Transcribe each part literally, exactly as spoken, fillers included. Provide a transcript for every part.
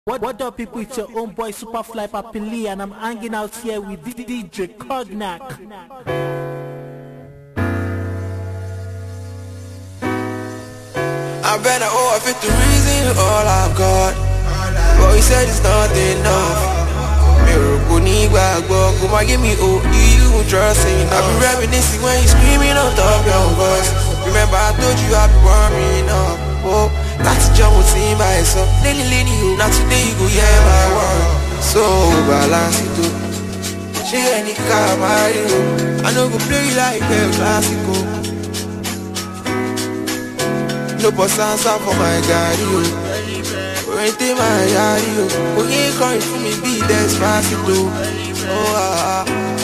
What, what up, people? It's your own boy Superfly Papili, and I'm hanging out here with D J Cognac. I better owe it the reason all I've got, but he said it's not enough. Miracle need back, but come on, give me oh, you trusting. I be reminiscing when you screaming on top of your voice. Remember I told you I be warming up. Oh, that's just what seemed by itself. Lily, lily, you. Not today you go, yeah, my word. So balance it up. She any car, my hero. I know go play like a classical. No boss answer for my guy, you. Anything my yard, you. Oh, you ain't calling for me, be despacito. Oh, ah, ah,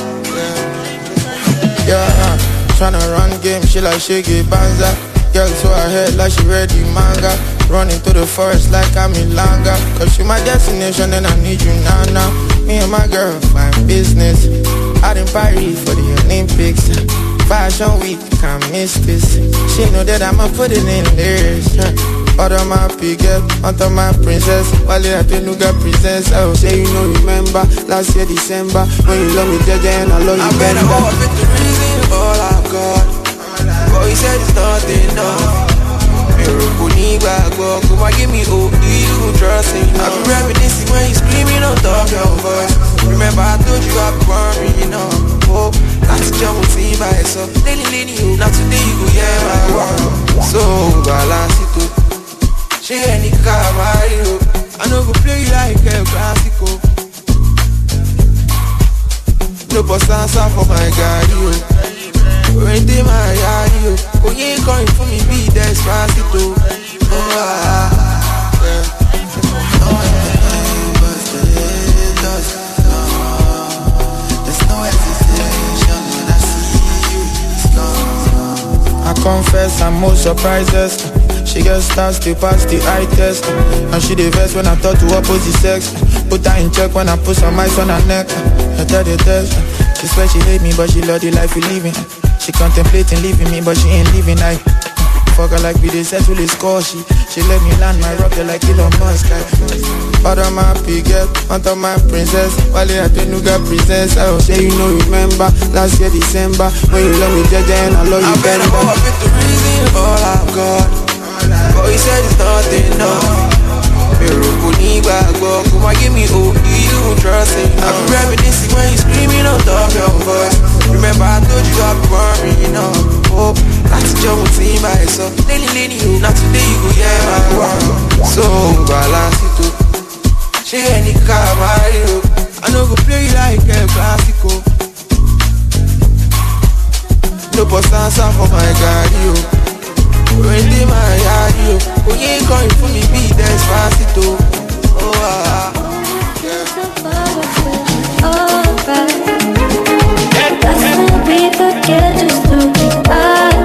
yeah. Yeah, uh, tryna run game, she like shake it, banza. Girl to her head like she read the manga. Running through the forest like I'm in Langa. Cause you my destination and I need you now now. Me and my girl find business out in Paris for the Olympics. Fashion week, can't miss this. She know that I'ma put it in lyrics. Order my pigget, onto my princess. Wale Atenuga princess. I will say you know remember last year December when you love me Jaja and I love you. I better owe it the reason all I've got, but he said it's not enough. Miracle need back, but come on, give me oh, you trusting. I be reminiscing when you screaming on top of your voice. Remember I told you I be worrying up. Oh, that's just what seemed by itself. Lily, lily, you. Not today you go, yeah, my word. So balance it up. She any car, my hero. I know go play like a classical. No boss answer for my guy, you. Anything my yard, you. Oh, you ain't calling for me, be despacito. Oh, ah, yeah. Oh, yeah, but it does. No, there's no hesitation when I see you. It's gone. I confess I'm most surprises. She gets stars still pass the eye test. And she the best when I thought to opposite sex. Put her in check when I put some ice on her neck. I tell the test. She swear she hate me but she love the life we living. She contemplating leaving me but she ain't leaving. I fuck her like we dey settle the score. She she let me land my rocket like Elon Musk. Order my pigget, onto my princess. Wale Atenuga princess. I will say you know remember last year December when you love me Jaja and I love you. I better owe it the reason all I've got, but he said it's not enough. Miracle need back, but come on, give me oh, you trusting. I be reminiscing when you screaming on top of your voice. Remember I told you I be worrying up. Oh, that's just what seemed by itself. Lily, lily, you. Not today you go, yeah, my word. So balance it up. She any car, my hero. I know go play like a classical. No boss answer for my guy, you. Anything my yard, you. Oh, you ain't calling for me, be despacito. Oh, ah, yeah. Alright, that's when we forget just who we are.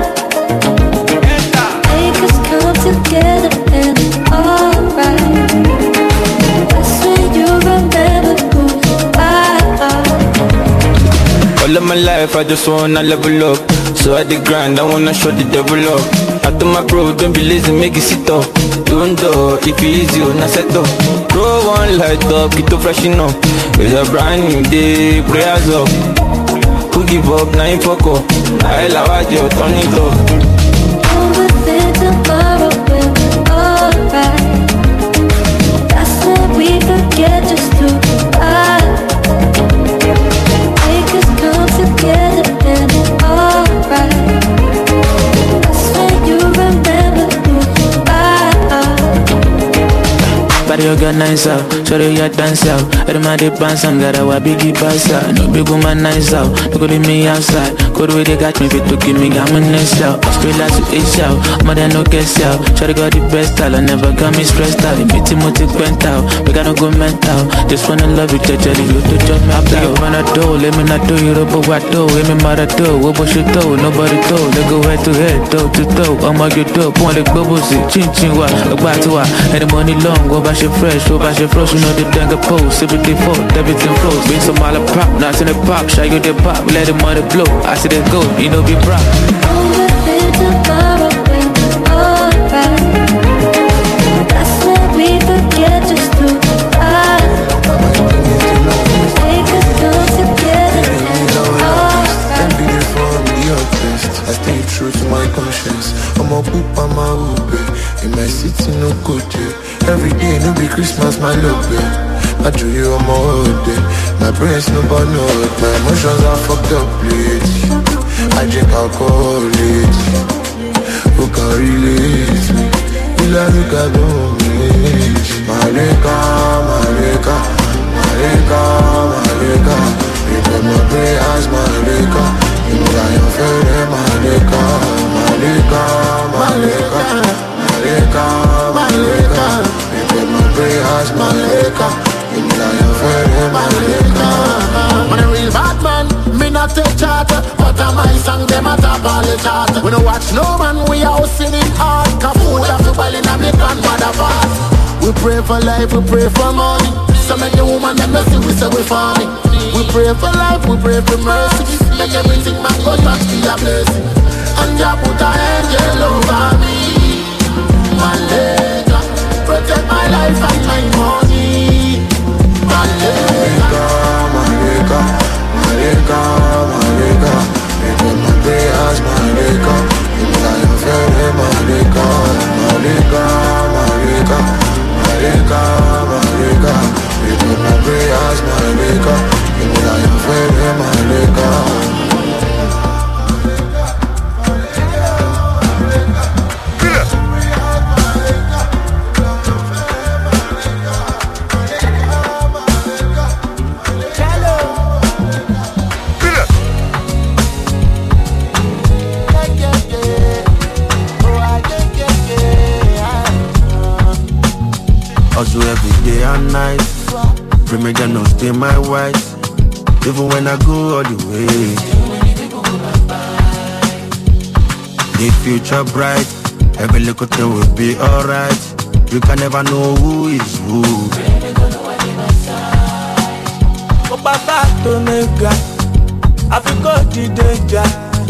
Make us come together and it's alright. That's when you remember who you are. All of my life I just wanna level up. So at the grind I wanna show the devil up. I told my bro, don't be lazy, make it sit up. Don't do, if it easy, you not set up. Throw one light up, get to flashing up. It's a brand new day, prayers up. Who give up, now you fuck up. I love you, turn it up. All within tomorrow will be alright. That's when we forget just who we are. Make us come together and it's alright. Body organize out, sorry you dance out. Everybody bounce and got our biggie pass out. No big woman nice out, no go leave me outside. Good way they got me fit to give me I'm in this out. Straight like to each out, mother no guess out. Try to got the best style, I never got me stressed out. It meet him with it went out, we gotta go mental. Just wanna love you, judge you to judge me up. You wanna do, let me not do you, but what do? Let me matter do, what was you do? Nobody do, they go head to head, toe to toe. I'm all you do, point like bubbles, chin chin wa, back to wa. Any money long, go back. She fresh, go back, she fresh, you know the dang pose. Everything float, everything flows. Been some all a pop, not in the pop. Shy you the pop, let the money blow. I see the go, you know be proud. All within tomorrow will be alright. That's when we forget just who Every day, no be Christmas, my love, yeah. I do you on my whole day. My brain's no but no. My emotions are fucked up, please. I drink alcohol, please. Who can relate me? You like me, God, don't me. Malika, Malika, Malika, Malika. You put my brain as Malika. You know that you're very Malika, Malika, Malika, Malika, Malika. You put my brain as Malika. You know that you're very Malika. I'm a real bad man, me not take charter, but I my song them a top all the chart. We no watch no man, we all singing hard. Cause food have to boil in a me grandmother pot. We pray for life, we pray for money. So make the woman them no see we say we funny. We pray for life, we pray for mercy. Make everything man go touch be a blessing. And ya put a angel over me. Malika, protect my life and my money. Malika, Malika, Malika, Malika. You put my prayers, Malika. You know that you're very Malika, Malika, Malika, Malika, Malika. You put my prayers, Malika. You know that you're very Malika. Also every day and night, pray me them no stay my white. Even when I go all the way, the future bright. Every little thing will be alright. You can never know who is who. Oh papa to nigga, I feel go the danger.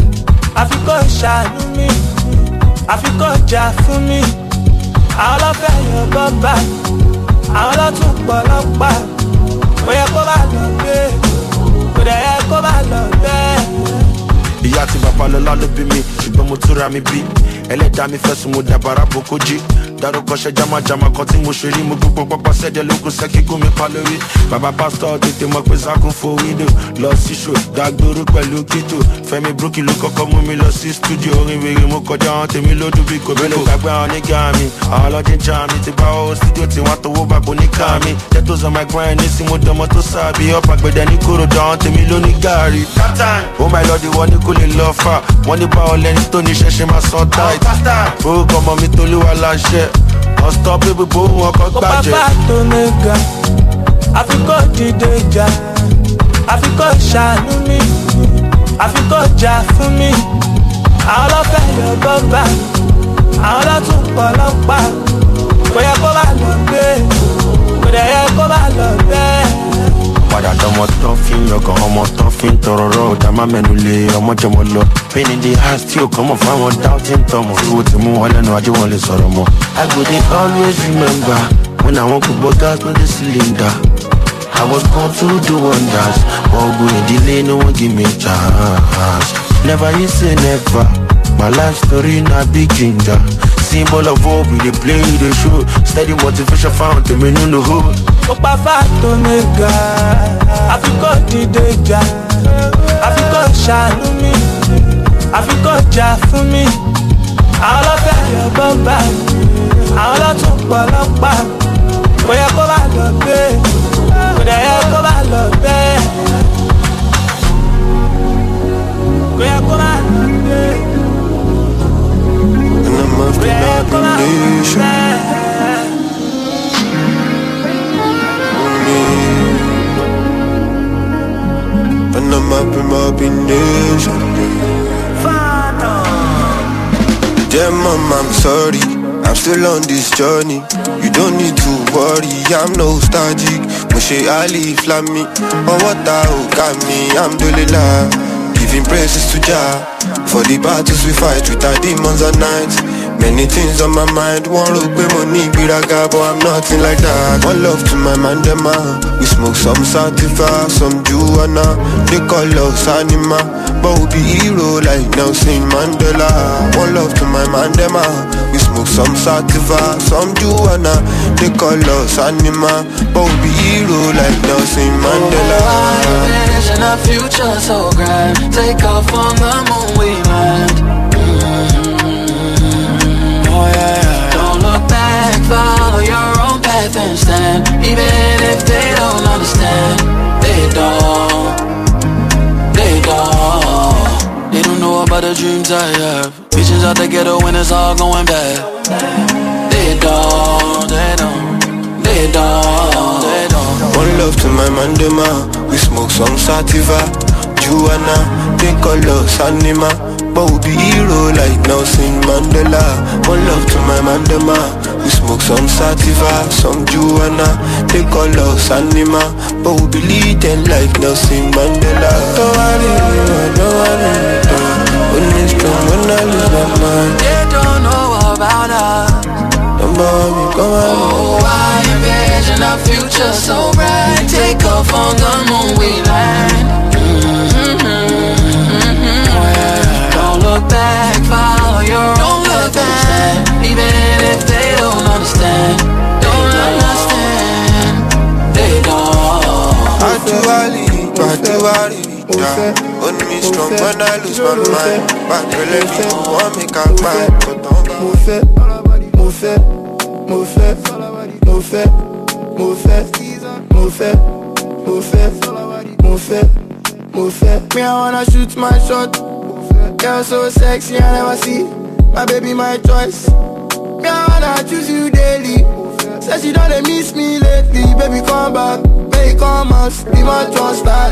I feel go shine me. I feel go jar for me. All of your baba. Àwọn ọlọ́tún pọ̀lọ́pàá, ó yẹ kó bá lọ bẹ́ẹ̀, kò dẹ̀ yẹ kó bá lọ bẹ́ẹ̀. Ìyá àti bàbá lọ́lá ló bí mi, ṣùgbọ́n mo túra mi bí. Ẹlẹ́dàá mi fẹ́ sùn mo dàbàrà boko jí. Dárúkọ ṣe jámàjámà kan tí mo ṣe rí. Mo gbogbo pápá sẹ́dẹ̀ lókun sẹ́kí gún mi pa lórí. Bàbá pásítọ̀ tètè mọ̀ pé sákún fo wíńdò. Lọ sí ṣò, dàgbòrò pẹ̀lú kító. Fẹ́mi Brookie ló kọ́kọ́ mú mi lọ sí stúdíò. Orin wèrè mo kọjá àwọn tèmi lódún bí kò bẹ́ẹ̀ ló gbàgbé àwọn nígà mi. Àwọn ọlọ́dún já mi ti bá owó stúdíò tí wọ́n tọwọ́ bá kò ní ká mi. Jẹ́tòs on my grind ní sí mo dánmọ́ tó sábì. Ọ̀pá gbẹ̀dẹ̀ ní kòròdú àwọn tèmi ló ní gààrí. Oh my lord, ìwọ ni kò lè lọ fà. Wọ́n ní báwo lẹni tó ní ṣẹ̀ṣẹ̀ máa sọ tight. Orúkọ ọmọ mi Tolúwa láṣẹ. Unstoppable, bó wọn kọ́ gbàjẹ́. Ó pápá tó nìga, àfikọ́ dìde jà. Àfikọ́ ṣàánú mi, àfikọ́ jà fún mi. Àwọn ọlọ́fẹ́ yọ bọ́bà, àwọn ọlọ́tún pọ̀lọ́pàá. Kò yẹ kó bá lọ bẹ́ẹ̀, kò dẹ̀ yẹ kó bá lọ bẹ́ẹ̀. Padà dánmọ́ tán fi ń yọkàn ọmọ tán fi ń tọrọ rọ ọ̀dà má mẹ́nu lé ọmọ jọmọ lọ. Pain in the heart tí ò kàn mọ̀ fáwọn doubting tọmọ. Ìwò tí mú wọn lẹ́nu ajé wọn lè sọ̀rọ̀ mọ́. I go dey always remember when I wan put gas no dey cylinder. I was born to do wonders, but go in delay no one give me chance. Never you say never, my life story na big ginger. Symbol of hope, we dey play, we dey show. Steady motivation found to me no no hope. Ó pápá tó nìga, àfikọ́ dìde jà. Àfikọ́ ṣàánú mi, àfikọ́ jà fún mi. Àwọn ọlọ́fẹ́ yọ bọ́mbà, àwọn ọlọ́tún pọ̀lọ́pàá. Kò yẹ kó bá lọ bẹ́ẹ̀, kò dẹ̀ yẹ kó bá lọ bẹ́ẹ̀. Kò yẹ kó bá lọ bẹ́ẹ̀, kò yẹ kó bá lọ bẹ́ẹ̀. And I'm up in my nation. Yeah, mom, I'm sorry. I'm still on this journey. You don't need to worry. I'm nostalgic. Moshe Ali Flammy. But what I got me, I'm Dolila. Giving praises to Jah for the battles we fight with our demons at night. Many things on my mind, one rope money, biraga, but I'm nothing like that. One love to my man, them we smoke some sativa, some juana. They call us anima, but we be hero like Nelson Mandela. One love to my man, them we smoke some sativa, some juana. They call us anima, but we be hero like Nelson Mandela. Oh, I envision a future so grand. Take off on the moon, we land. Don't look back, follow your own path and stand. Even if they don't understand, they don't, they don't. They don't know about the dreams I have. Visions out the ghetto when it's all going bad. They don't, they don't, they don't, they don't. One love to my man, them we smoke some sativa, juana. They call us anima, but we be hero like Nelson Mandela. One love to my man, them we smoke some sativa, some juana. They call us anima, but we be leading like Nelson Mandela. Don't worry, don't worry, when it's strong, when I lose my mind. They don't know about us. Don't worry, come on. Oh, I envision a future so bright. Take off on the moon, we land. Don't look back, follow your own path. Even if they don't understand, don't understand, they don't. Actually, actually, yeah. On me strong when I lose my mind. But you let me know I make a mind. But don't move it, move it, move it, move it, move it, move it, move it, move it, move it. Me I wanna shoot my shot. You're so sexy, I never see. My baby, my choice. Me, I wanna choose you daily. Said she don't miss me lately. Baby, come back, baby, come out. Be my trust start.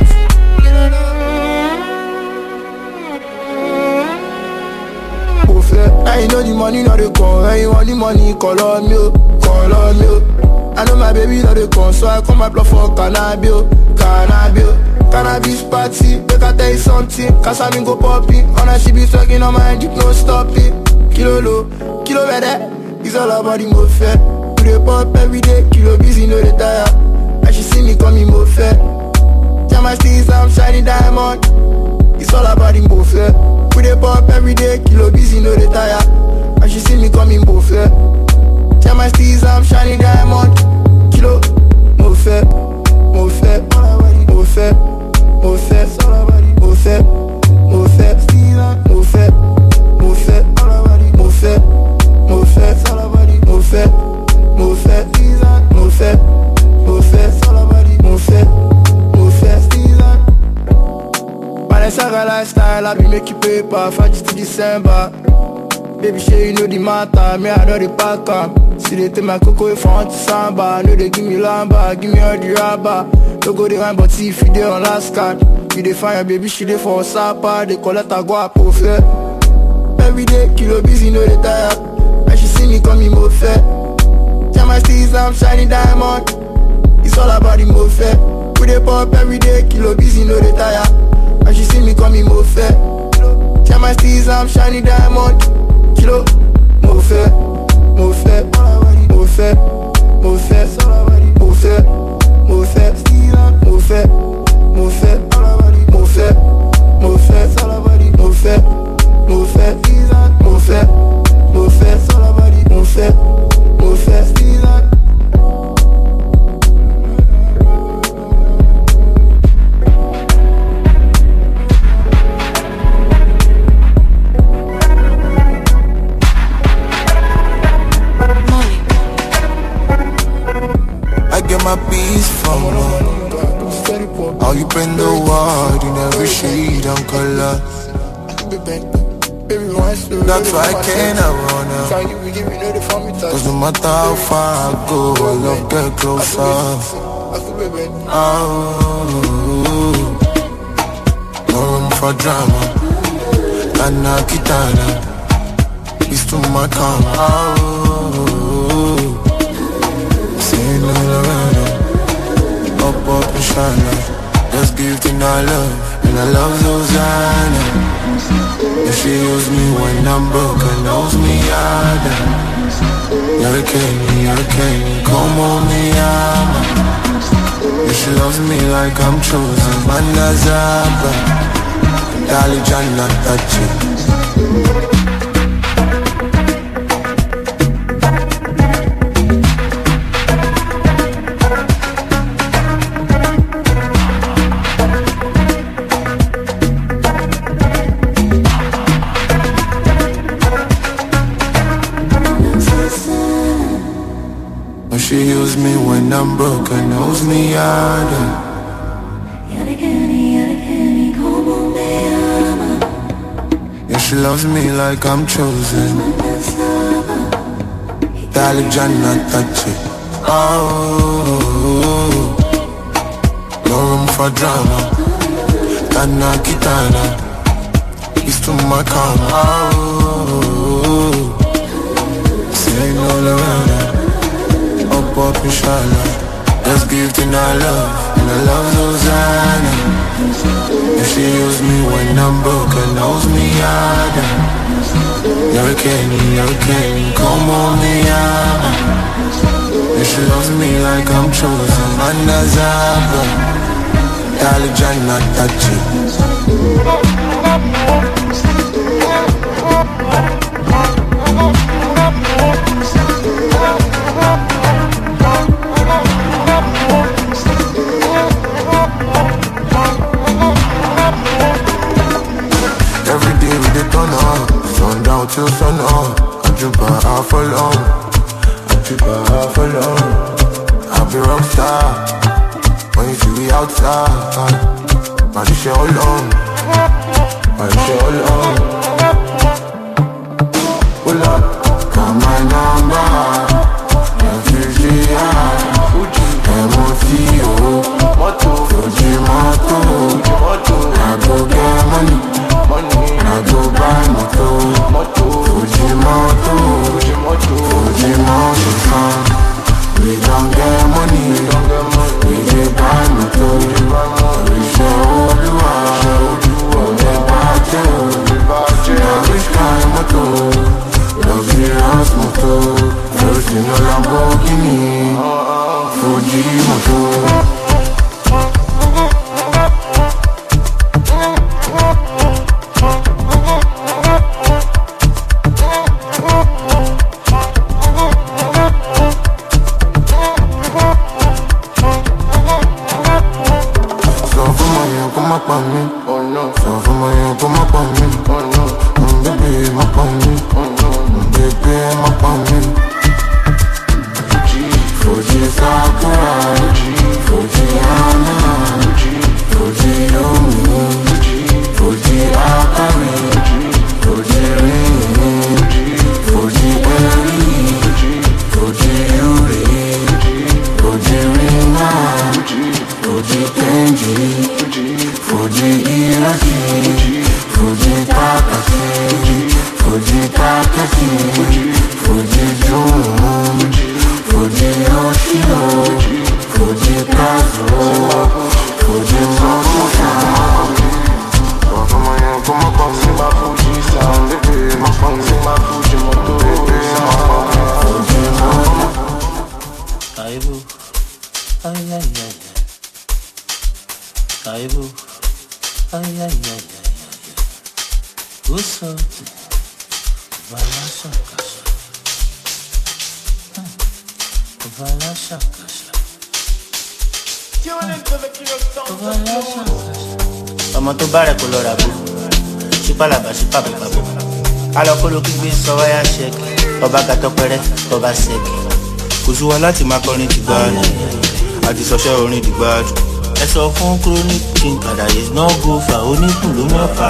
Now you know the money, not the call. When you want the money, call on me, call on me. I know my baby, not the call, so I come and plug for cannabis, cannabis. Cannabis party, make I tell you something. Cause I mean go popping. On her she be talking on my dick, no stopping. Kilo low, kilo better. It's all about the more fair. We dey pop every day, kilo busy, no retire. And she see me coming more fair. Tell my steez I'm shining diamond. It's all about the more fair. We dey pop every day, kilo busy, no retire. And she see me coming more fair. Tell my steez I'm shining diamond. Kilo, more fair, more fair, more fair. Mo fait, mo fait, mo fait, mo fait, mo fait, mo fait, mo fait, mo fait, mo fait, mo fait, mo fait, mo fait, mo fait. Balenciaga lifestyle, I be make you paper, Fajit to December. Baby, sure you know the matter, me I know the pack up. See they take my cocoa if I want to samba. Know they give me lamba, give me all the rubber. Don't go the wine, but see if you dey on last card. You dey find your baby, she dey for Sapa. They collect her go up fair. Every day, kilo busy, no they tire. And she see me coming more fair. Tell my steez I'm shining diamond. It's all about the more fair. We dey pop every day, kilo busy, no they tire. And she see me coming more fair. Tell my steez I'm shining diamond. Kilo, more fair, more fair, more fair, more fair, more fair, more fair, more fair, more fair, more fair, more fair, more fair, more fair, more fair, more fair, more fair, more fair. My peace from love. How you bring the world in every shade and color. That's why I cannot run out. Cause no matter how far I go, I love get closer. Oh, no room for drama. Anna Kitana, it's too much karma. Oh, say no, no, no. Up, up and shine, love. Just give to our love. and I love Susanna. And she use me when I'm broke and knows me harder. You're a king, you're a king, come on me, ama. And she loves me like I'm chosen, Manazaba. Dali Jannah, touch it. She used me when I'm broke and knows me harder. Yeah, she loves me like I'm chosen. Dali Jannah, touch it. Oh, no room for drama. Tana Kitana, it's to my karma. Oh, say no around. Up, up, inshallah. Let's give to our love. And I love Susanna. And she used me when I'm broke and knows me harder. You're a king, you're a king, come on me, ama. And she loves me like I'm chosen, Manazaba. Dali Jannah, touch it. Every day we dey turn up, sundown till sun up. Ajuba half alone, Ajuba half alone. I'll be rockstar when you see me outside. Body share all on, body share all on. Pull up, call my number. F U G I, M O T O, Fuji Moto. I go get money. I go buy moto, Fuji moto, Fuji moto, son. We don't get money, we dey buy moto. We share Oluwa, Ode Baje, na which kind moto? Luxurious moto, first in a Lamborghini, Fuji moto. Ọmọ tó bá rẹ̀ kó lọ ràbò, ṣípàlàbà ṣípàbàbàbò. Alọ́kọ́lọ́ kígbe sọ wáyà ṣẹ́kì, ọba gàtọ́ pẹ́rẹ́, ọba ṣẹ́kì. Kò sú wa láti máa kọrin ti gbádùn, àti sọṣẹ́ orin ti gbádùn. Ẹ sọ fún chronic king kàdàyè náà go fà oníkùn ló mọ̀ fà.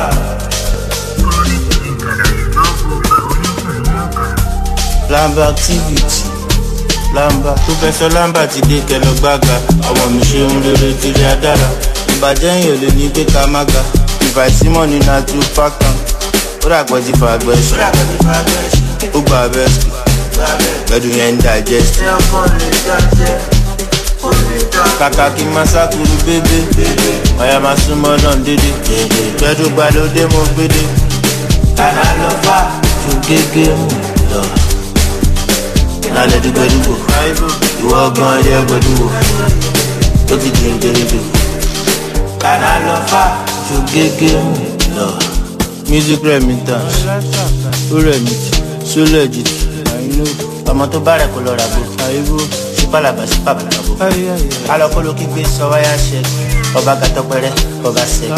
Lamba activity, Lamba Professor Lamba ti dé kẹlọ gbága. Ọmọ mi ṣe ń rere kiri adára. Ìbàjẹ́ yìí ò lè ní pé ká má ga. Ìfà ìsímọ̀ ní na two factor. Ó dàgbọ́ ti fa àgbẹ̀ ṣe. Ó gba bẹ́ẹ̀sì. Gbẹ̀dùn yẹn ń digest. kàkà kí n máa sákúrú bébé ọ̀yà máa súnmọ́ náà dédé gbẹ́dú gbàlódé mo gbédé kàná lọ fà ju gégé mú lọ lálẹ́ dúgbẹ́dúgbò ìwọ gan ẹ̀yẹ gbẹ́dúgbò ó ti di ìdèrèdò kàná lọ fà ju gégé mú lọ. Music remittance ó remit so legit ọmọ tó bá rẹ̀ kó lọ rà bò sípàlàbà sípàlàbà bò alọ́kọ́lọ́ kígbe sọ wáyà ṣe ọba gàtọ́pẹrẹ ọba ṣe.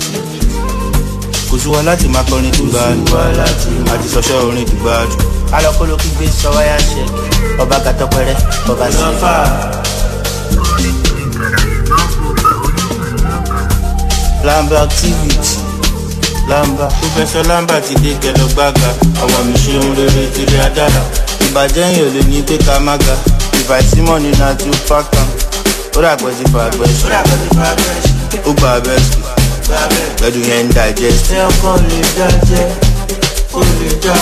kò sí wa láti máa kọrin tó gbáàdù àti sọ́ṣọ́ orin tó gbáàdù. alọ́kọ́lọ́ kígbe sọ wáyà ṣe ọba gàtọ́pẹrẹ ọba ṣe. Lamba activity Lamba Professor Lamba ti dé kẹlọ gbága ọmọ mi ṣe ń rere tìrẹ adára ìbàjẹ́ yìí ò lè ní pé ká má ga ìfàìsímọ̀ ní náà tí ó fákan ó ràgbẹ́ ti fa àgbẹ̀ṣe ó gba abẹ́sì gbẹ́dùn yẹn ń digest ẹ̀ ọkàn lè dájẹ́ ó lè já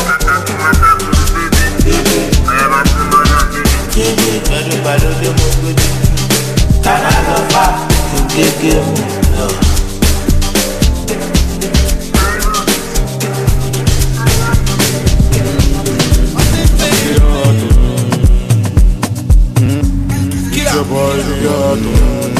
gbẹ́dùn balódé mo gbẹ́dùn kàná lọ fà ju gégé mu lọ. Your boy, the auto.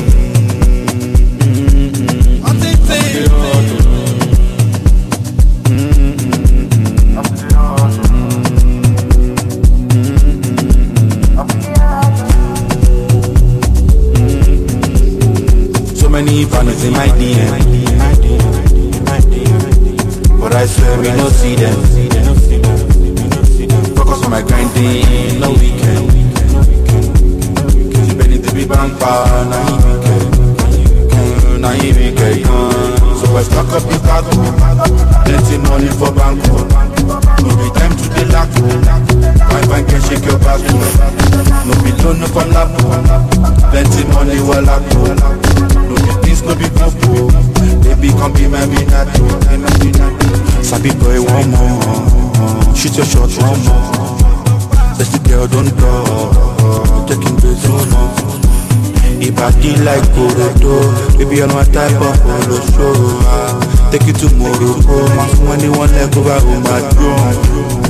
So many partners in my D M, but I swear we no see them. Focus on my grinding, no weekend. Bangpa, na even na even get so I stock up the bag, plenty money for bank. No be time to the lack, my bank can shake your back. No be loan for lap, plenty money for lap. No be things, no be proof, baby come be my minato. Sabi boy one more, shoot your shot one more. Let's the girl don't go, taking this one more. If I feel like Corridor, baby, I'm my type of polo show. Take you to Morocco, my money one leg over on my throne.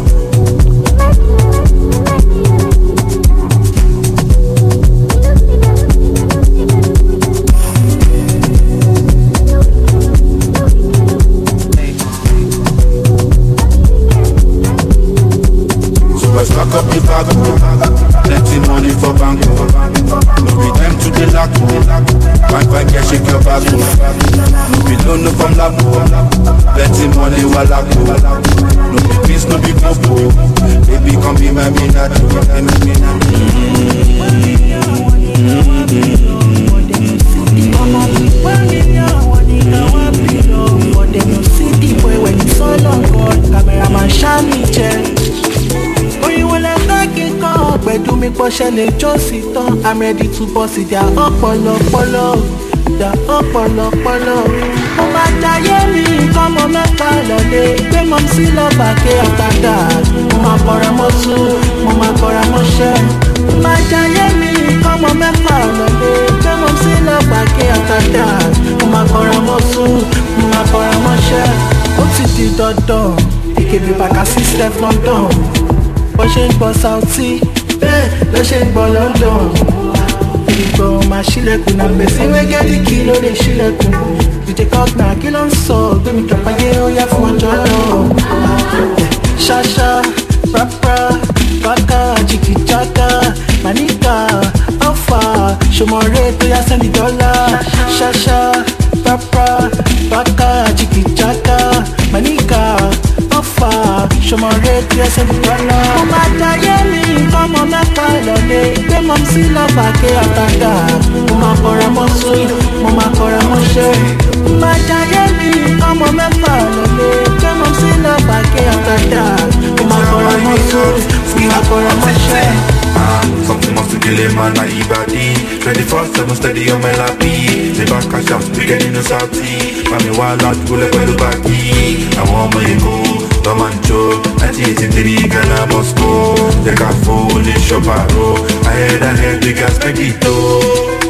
So I stock up the bag, plenty money for bank. No be time to the lack, my bank can shake your back. No be loan no from lap, plenty money wala go. No be peace, no be move, baby come be my minato, be my minato. But they no see the boy when it's all on God. Cameraman shiny chair. Pẹ̀lú mi pọ́ṣẹ́ lè jó sí tán. I'm ready to bust it down ọpọlọpọlọ dá ọpọlọpọlọ. Mo máa jayé mi kọ́mọ mẹ́ta lọ́lé. Gbé mọ́ sí lọ́ba ké ọ̀tàdà. Mo máa kọ́ra mọ́ sùn, mo máa kọ́ra mọ́ṣẹ́. Mo máa jayé mi kọ́mọ mẹ́ta lọ́lé. Gbé mọ́ sí lọ́ba ké ọ̀tàdà. Mo máa kọ́ra mọ́ sùn, mo máa kọ́ra mọ́ṣẹ́. Ó ti di dandan, ìkébí bàkà sí Steph London. Bó ṣe ń gbọ́ Saudi, bẹ́ẹ̀ ló ṣe ń gbọ́ London. Ìgbọ̀n máa ṣílẹ̀kùn náà gbèsè wẹ́gẹ́dì kí ló lè ṣílẹ̀kùn. Dìde kọ́kùnà kí ló ń sọ, gbẹ̀mí kàpáyé ó yá fún ọjọ́ náà. Ṣáṣá, pápá, bákà, jìkìjáká, màníkà, ọ̀fà, ṣòmọ̀rẹ́ tó yá sẹ́ni dọ́là. Ṣáṣá, pápá, bákà, jìkìjáká, màníkà, ọ̀fà, ṣòmọ̀rẹ́ tó yá sẹ́ni dọ́là. Mo máa jayé mi kọ́mọ mẹ́ta lọ́lé. Gbé mọ́ sí lọ́ba ké ọ̀tàdà. Mo máa kọ́ra mọ́ sùn, mo máa kọ́ra mọ́ṣẹ́. Mo máa jayé mi kọ́mọ mẹ́ta lọ́lé. Gbé mọ́ sí lọ́ba ké ọ̀tàdà. Mo máa kọ́ra mọ́ sùn, mo máa kọ́ra mọ́ṣẹ́. Something must to kill him man, I body twenty-four seven steady on my lappy. Say back cash out, we get in the salty. Mami wild out, go like the backy. I want my go, the mancho. nineteen eighty-three, Ghana, Moscow. The car full in Choparo. I head and head, the gas, make it go.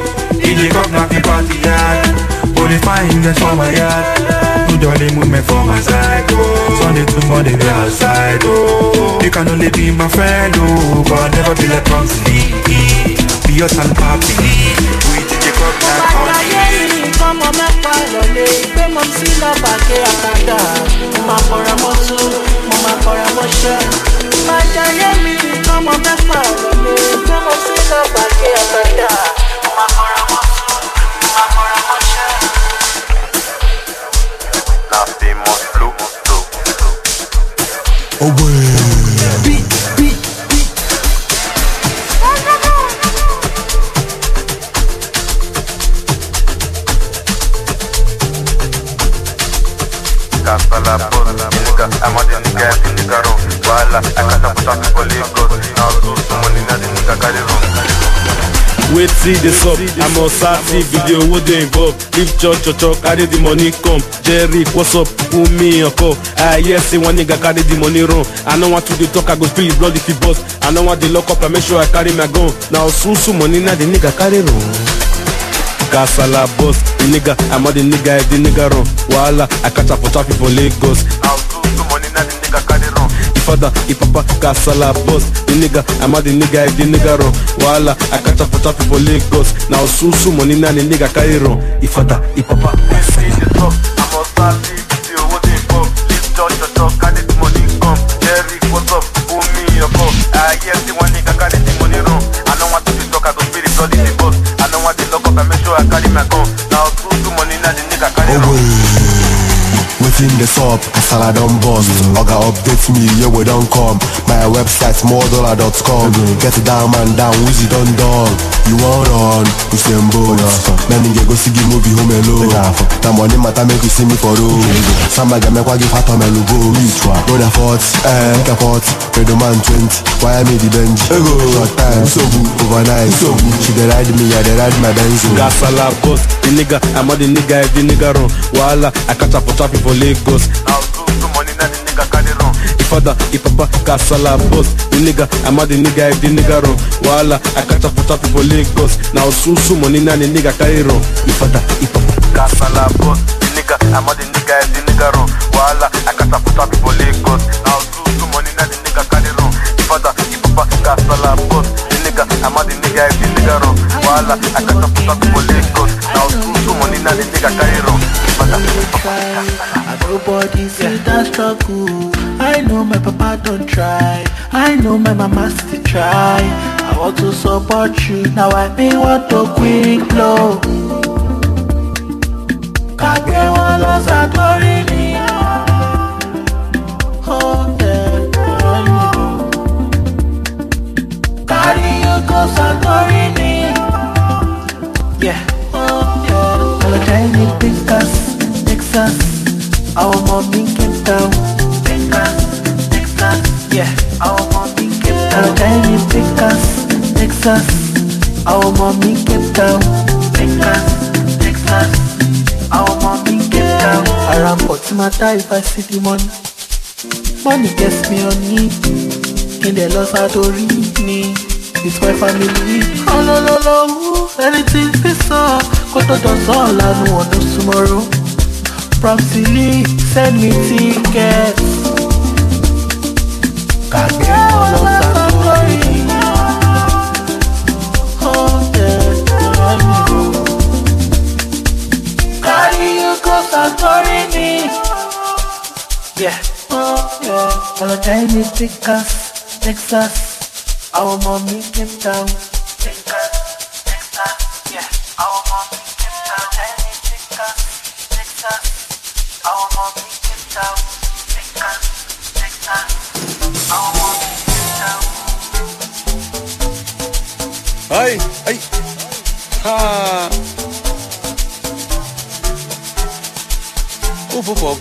D J come knock the party yard. Only fine girls for my yard. Do jolly movement for my side. Sunday to Monday we outside. You can only be my friend, oh, but never be like Bronxy. Be your son, papi. We D J come knock party. Come on, my parole. Pé mo sí lọ bàgé àkàdá. Mo máa kọra mọ́ tú, mo máa kọra mọ́ ṣẹ́. Máa jayé mi, come on, my parole. Pé mo sí lọ bàgé àkàdá. Mo máa kọra mọ́ tú, mo máa kọra mọ́ ṣẹ́. La famous flow, flow, flow. Oh boy. Beat, beat, beat. Capa la boss, nigga, I'm on the nigga, the nigga roll. Walla, I can't put on people Lagos. Now do some money, now the nigga carry wrong. Wait see the sub, I'm on Sati video, what they involve. If church or church, carry the money come. Jerry, what's up? Put me a call. I yes, say one nigga carry the money run. I don't want to the talk, I go spill his blood if he bust. I don't want the lock up, I make sure I carry my gun. Now soon soon money, now the nigga carry run. Kasala boss, the nigga, I'm on the nigga, the nigga run. Walla, I catch up for traffic for Lagos. Now soon soon money, now the nigga carry run. Father, if papa, Kasala boss, the nigga, I'm on the nigga, the nigga run. Walla, I catch up for traffic for Lagos. Now soon soon money, now the nigga carry run. If father, if papa, we see the top, I'm on Sati video, what they involve. If church or church, carry the money come. Jerry, what's up? Put me a call. I yes, see one nigga carry the money run. I don't want to be talk, I go spill the blood in the bus. I don't want the lock up, I make sure I carry my gun. Now soon soon money, now the nigga carry run. Waiting the up, Kasala don't bust. Oga update me, yeah we don't come. My website more dollar dot com. Get down man down, Wizzy done done. You want run, you same boat. Then you go see the movie home alone. Now money matter make you see me for road. Somebody make what give her to my logo. Road a forty, eh, a forty. Redo man twenty, why I made the bench. Short time, so good, overnight. So good, she dey ride me, I dey ride my Benz. Kasala boss, the nigga, I'm on the nigga, the nigga run. Walla, I catch up for traffic for Lagos. Now soon soon money, now the nigga carry run. If father, if papa, Kasala boss, the nigga, I'm on the nigga, the nigga run. Walla, I catch up for traffic for Lagos. Now soon soon money, now the nigga carry run. If father, if papa, Kasala boss, the nigga, I'm on the nigga, the nigga run. Walla, I catch up for traffic for Lagos. Now soon soon money, now the nigga carry run. If father, if papa, Kasala boss, the nigga, I'm on the nigga, the nigga run. Walla, I catch up for traffic for Lagos. Now soon soon money, now the nigga carry run. Nobody see that struggle. I know my papa don't try. I know my mama still try. I want to support you. Now I may want to quick blow. Kage wala Santorini. Oh yeah. Carry you go Santorini. Yeah. Oh yeah. All the time you pick us. Texas, our mommy came down. Texas, Texas, yeah, our mommy came down. Tiny Texas, Texas, our mommy came down. Texas, Texas, our mommy came down. Around what's matter if I see the money? Money gets me on me. In the loss I don't read me. It's my family. Oh no no no, anything is up. Koto does all I know on no tomorrow. From Silly, send me tickets. Kage wala Santorini. Oh yeah, carry you go Santorini. Yeah, oh yeah. All the time is Texas, Texas. Our mommy came down. Texas, Texas, yeah. Our mommy came down. Texas, Texas. Our mommy came down, Texas, Texas. Our mommy came down. Ay, ay, ha. Up, up, up.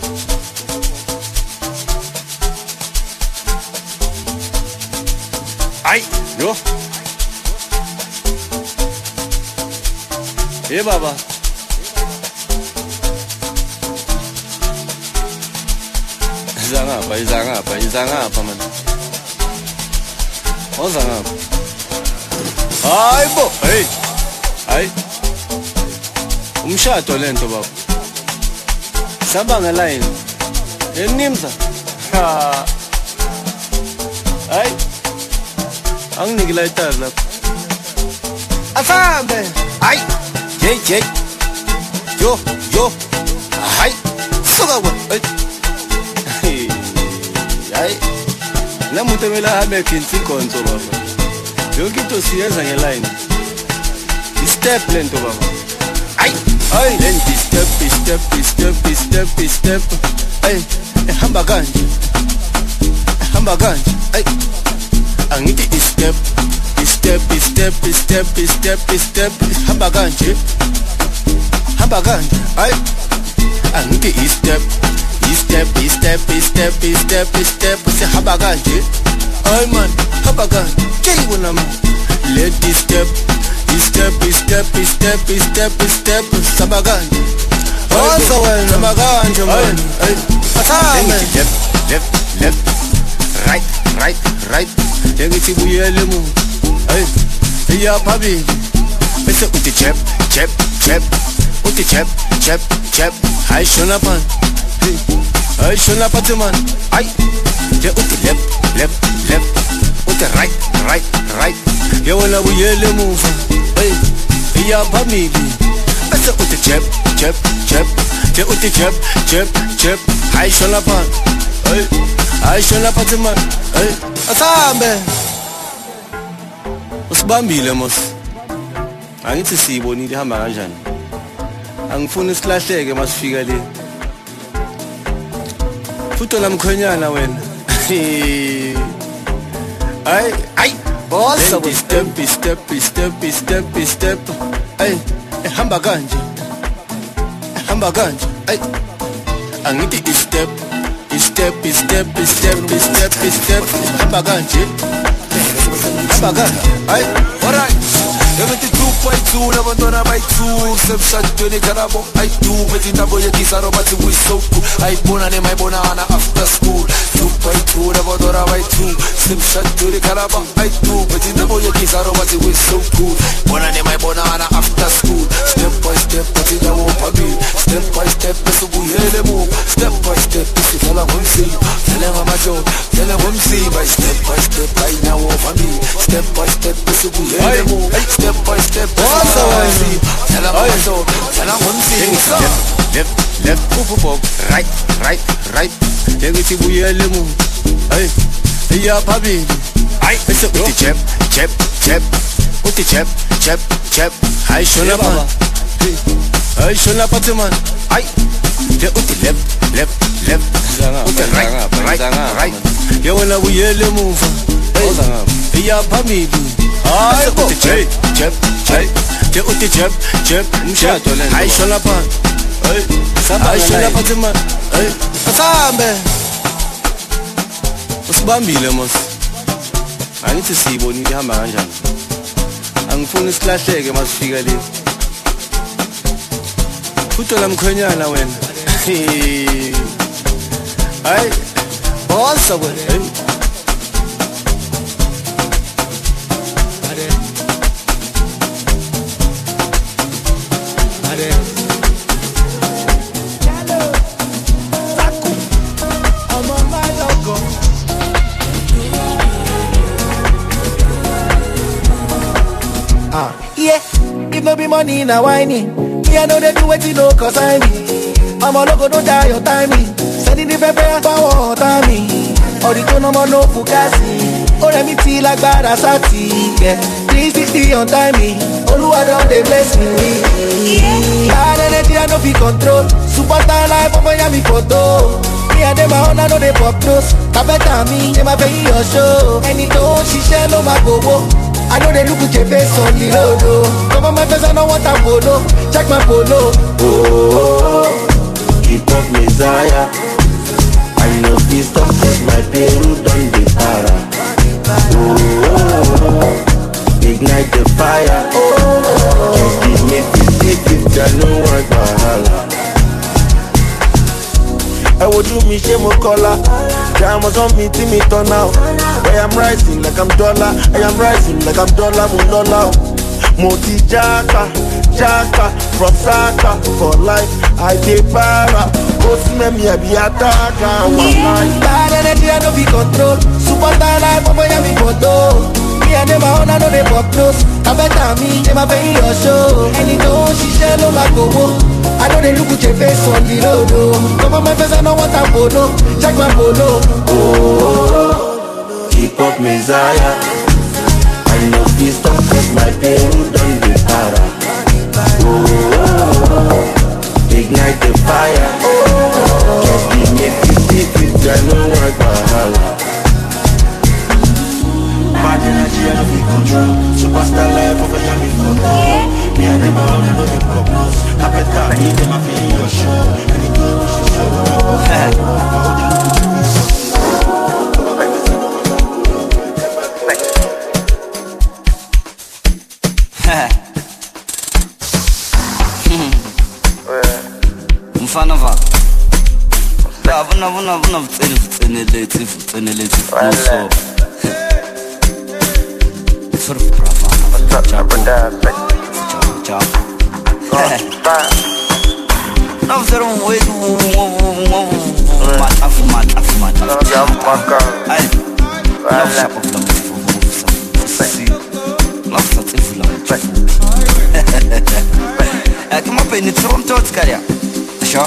Ay, yo. Hey, Baba. Izang apa, izang apa, izang apa man? Oh, izang apa? Ay, bo, hey, ay, umshado lento baba sabanga line enimza ha ay anginiki lighter lapha asambe ay jay jay yo yo ay suka wa ay ay namuntu mela hame kinsi konzo baba yonke into siyenza ngeline step lento baba ay ay lenti step step step step step ay ehamba kanje ehamba kanje ay angithi step step step step step step hamba kanje hamba kanje ay angithi step step step step step step sihamba kanje ay man hamba kanje kayibona ma let this step step step step step step sihamba kanje also wena hamba kanje man ay asame left left left right right right ngithi buyele mu ay iya phambili bese uthi chep chep chep uthi chep chep chep hay shona pan hay shona patman ay je uthi left left left uthi right right right ye wena buyele mu ay iya phambili bese uthi chep chep chep je uthi chep chep chep hay shona pan ay hay shona patman ay asambe usibambile mos angithi siyibonile ihamba kanjani angifuni silahleke masifika le futhi lamkhonyana wena ay ay bossa step step step step step ay ehamba kanje ehamba kanje ay angithi step step step step step step ehamba kanje ehamba kanje ay alright seventy-two point two labantwana bayi-two semshadweni kanabo ayi-two bethi intambo yekisaro bathi wisoku ayibona nemayibonana after school two point two labantwana bayi-two semshadweni kanabo ayi-two bethi intambo yekisaro bathi wisoku bona nemayibonana after school step by step bathi indawo phambili step by step besubuyele mu step by step besidlala ngomzimba dlale ngamajodo dlale ngomzimba step by step ayinawo phambili step by step besubuyele mu step by step also I tell her so tell her one thing left left left up up right right right ngithi buyele mu hey iya phambili ay bese uthi chep chep chep uthi chep chep chep hay shona baba hay shona patman ay je uthi left left left uthi right right right ye wena buyele mu hey iya phambili ay uthi chep chep chep je uthi chep chep umshado lento hay shona pan hey hay shona patman hey asambe usibambile mos angithi siyibonile ihamba kanjani angifuni silahleke masifika le futhi lamkhonyana wena ay bossa wena Ah, yeah, if no be money, now whining. Me, I know they do what you know, cause I me. I'm a logo, don't die your timing. Sending the paper, power, timing. Or the tone, I'm no fugazi. Or let me feel like bad as I see. Yeah, three sixty on timing. All I don't, they bless me. Bad energy, I know be control. Superstar life, I'm Miami photo. Me and them, I know they pop those. Kabeta me, they my pay your show. Any tone, she share no my bobo. I know they look at your face on the road, oh. Come on my face, I know what I'm polo. Check my polo. Oh, hip hop messiah. I know this stuff is my Peru done the para. Oh, ignite the fire. Oh, just give me fifty fifty, I know what wahala. I would do me shame of color. Diamonds on me, till me turn out. I am rising like I'm dollar. I am rising like I'm dollar, mo dollar. Moti jaka, Chaka, from Saka, for life, I dey para. Post me me be attacker, one life. Bad energy I no be control. Super style life, Papa ya me photo. Me and them I know they pop close. I better me, them I pay your show. And it don't she share no my go. I know they look at your face on the road. Come on my face, I know what I'm polo. Check my polo. Oh, keep up Messiah. I know this stuff cause my Peru done the para. Oh, ignite the fire. Just be make you deep it, I know what Bahala. Bad energy, I don't feel control. Superstar life of a young control. Me and them all know the problems. I better be them, I feel your show. Anything you should show. Mfana vaka la vuna vuna vuna vutseni vutseni leti vutseni leti so for brava what's up and down ciao ciao no zero way matafu matafu matafu ya mpaka ai no shapo kama sisi no satifu la kama peni trom tot karia sure.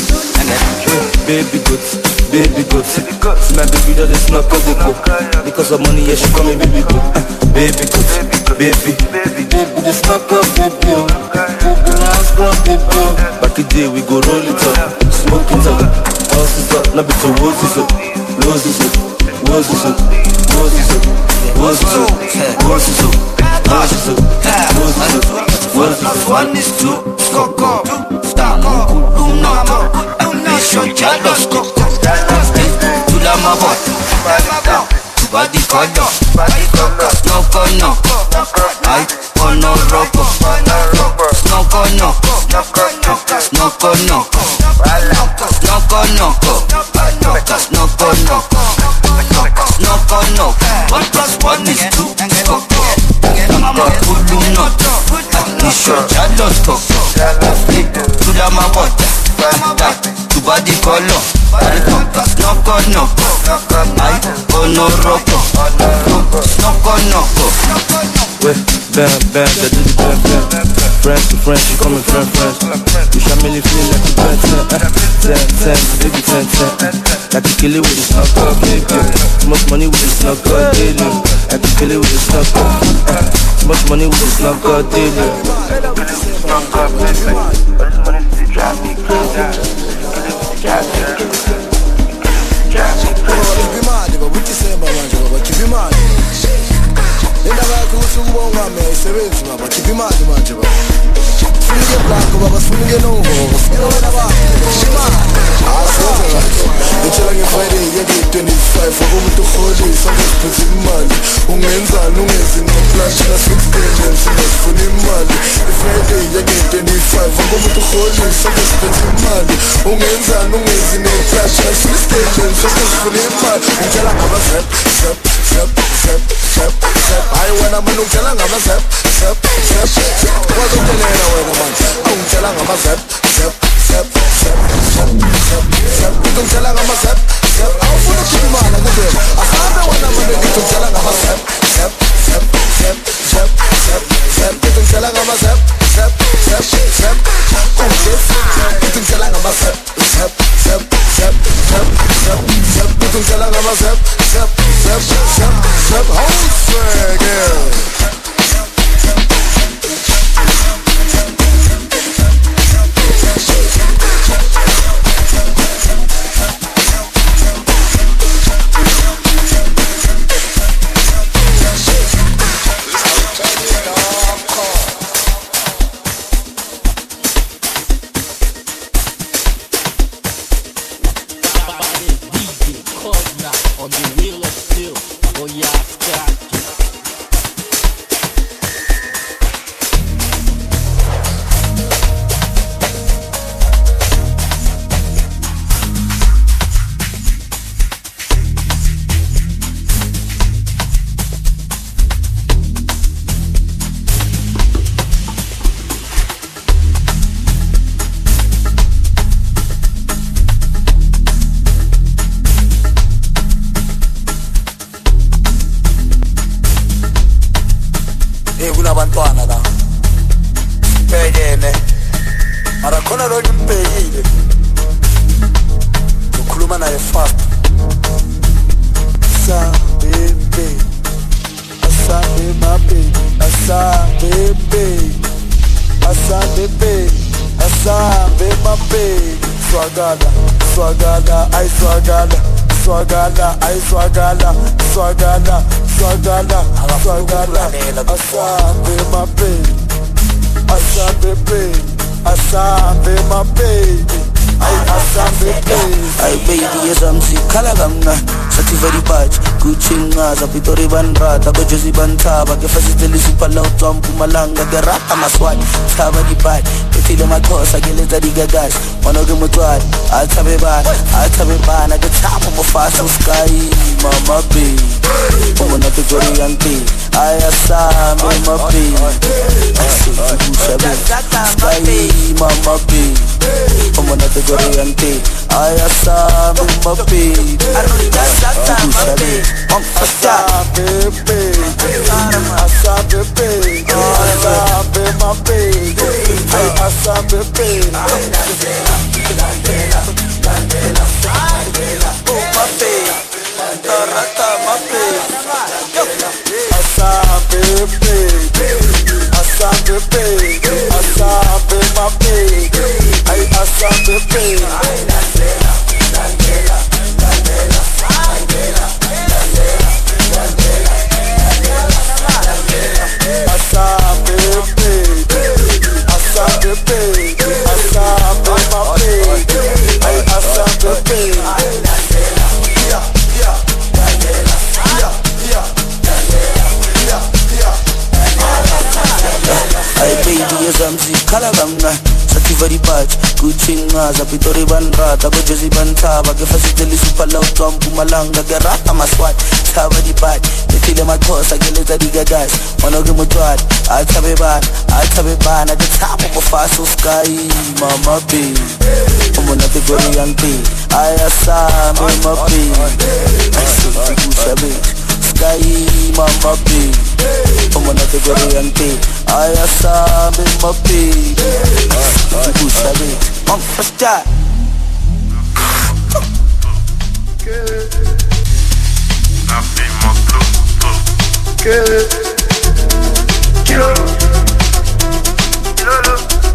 Baby good, baby good. See my baby does this not go go. Because of money, yeah, she call me baby good. Uh, baby good, baby, baby, baby, this not go baby. Last go baby. Back in the day we go roll it up, smoke it up, house is up, not be to woods is up, woods is up, woods is up, woods is up, woods is up, woods is up, woods is up, woods is up, woods is up. One is two, skoko, star, uno. Mission Chalos Coco to la mabot body color no cono ay cono roco no cono no cono no cono no cono no cono one plus one is two mama uno Mission Chalos Coco to la mabot tu body color, no cono, ay, cono roco, no cono. Well, bam, bam, that do the bam, bam. Friends to friends, you coming friend, friends. You shall really feel like you ten, ten, ten, ten, baby ten, ten. I can kill it with the snuck up, baby. Too much money with the snuck up, daily. I can kill it with the snuck up. Too much money with the snuck up, daily. Snuck up, baby. All this money to drive me crazy. Drive me crazy. Drive me crazy. Keep mad, but what you say about man, but keep mad. Nenda bakuthi ubonga mesebenzi baba keep mad man, baba. Funge black baba, funge no. Yona baba. Shima. Asenza. Ngitshela ngeFriday yeke twenty-five umuntu uholisa ngesiphethe imali. Ungenzani ungezi no flash na sixteen singafuna imali. Friday yeke twenty-five umuntu uholisa ngesiphethe imali. Ungenzani ungezi no flash na sixteen singafuna imali. Ngitshela ngaba zap zap zap zap zap zap. Hayi wena mina ungitshela ngaba zap zap zap zap. Wazotelela wena man. Ungitshela ngaba zap zap zap zap zap zap zap. Ungitshela ngaba zap zap. Awufuna ukudumala ngizwe. Asabe wena mina ngitshela ngaba zap zap zap zap zap zap zap. Ungitshela ngaba zap zap zap zap. Ungitshela ngaba zap zap zap zap zap zap zap. Ungitshela ngaba zap zap zap zap zap. Hold swag yeah. On the wheel of steel, oh yeah, sky. khona lo ngimbhekile ukhuluma naye fast sa baby asa my baby asa baby asa baby asa my baby swagada swagada ay swagada swagada ay swagada swagada swagada swagada asa my baby asa baby asa my baby ay asa baby ay baby yezamsi khala kamna sathi very bad kuchinga zapitori banrata ko josi bantaba ke fasiteli supala utompu malanga ke rata maswati thaba di bad etile makhosa ke leta di gagas ono ke motwadi athabe ba athabe bana ke thaba mo fast sky mama baby ona te gori yanti ay asa mama baby sky mama baby ona te gori yanti ay asa mama baby asa baby I'm asa baby asa baby asa baby my baby ay asa baby oh my baby tarata my baby asa baby asa baby asa baby my baby ay asa baby khala kamna sathi very bad kuchinga zapitori banrata ko josi bantaba ke fasiteli supala utompu malanga ke rata maswati thaba di bad etile makhosa ke leta di gagas ono ke motwadi athabe ba athabe bana ke thaba mo fast sky mama baby omona te gori yanti ay asa mama baby sky mama baby omona te gori yanti ay asa mama baby tu sabe on first time que kilo kilo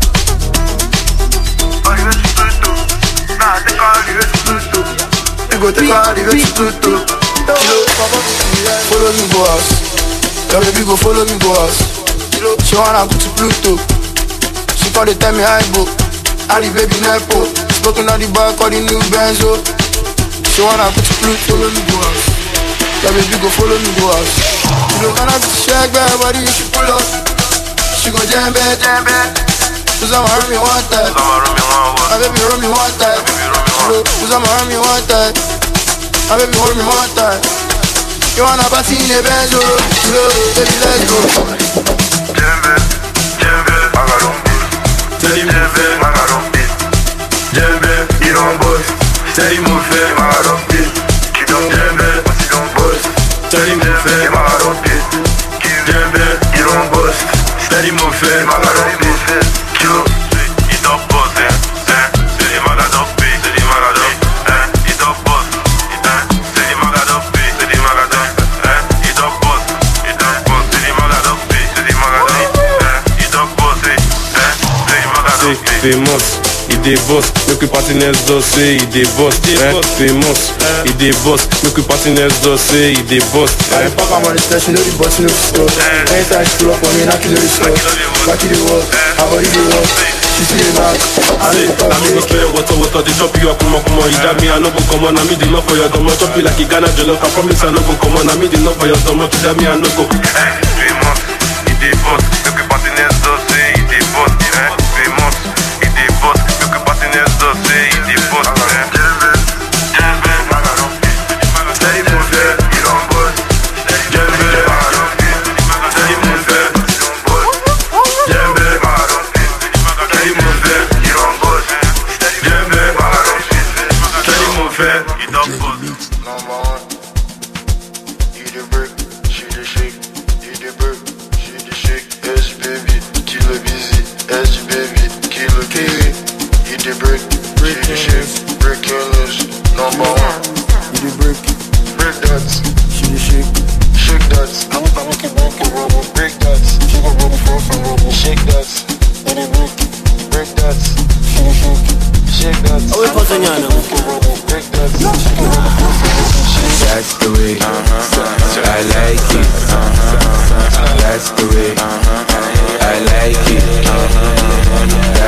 arrivé sur tout nah te arrivé sur tout tu go te arrivé sur tout kilo follow me go house your baby go follow me go house kilo she wanna go to Pluto she call the tell me I go Ali baby nepo smoking on the bar call the new benzo she wanna go to Pluto follow me go house your baby go follow me go house you don't wanna be shake baby body you should pull up she go jam bad jam bad cause I'ma hurt me one time my baby hurt me one time cause I'ma hurt me one time my baby hurt me one time you wanna party in the benzo baby let's go jam bad jam bad macaron jam bad macaron jam bad you don't boss steady move it macaron keep on jam bad you don't boss steady move it macaron jam bad you don't boss steady move it macaron kilo you don't boss eh eh steady macaron steady macaron eh you don't boss eh steady macaron steady macaron eh you don't boss you don't boss steady macaron steady macaron eh you don't boss eh steady macaron famous he dey boss make we party next door say he dey boss eh famous he dey boss make we party next door say he dey boss I pack am on the station, know the boss, know the store. Anytime she pull up on me, knock you know the store. Back to the work, her body the work. She see the back, I know the I me no care water water, they chop you up, come on, come on. You damn me, I no go come on, I me the enough for your domo. Chop you like a Ghana jollof, I promise I no go come on, I me the enough for your domo. You damn me, I no go. Eh, famous, he dey boss, make we party next door say he dey boss. Eh, famous, he dey boss, make we party next door say he dey boss. Eh, steady move it, you don't boss. She the brick, she the shake, he the brick, she the shake, S B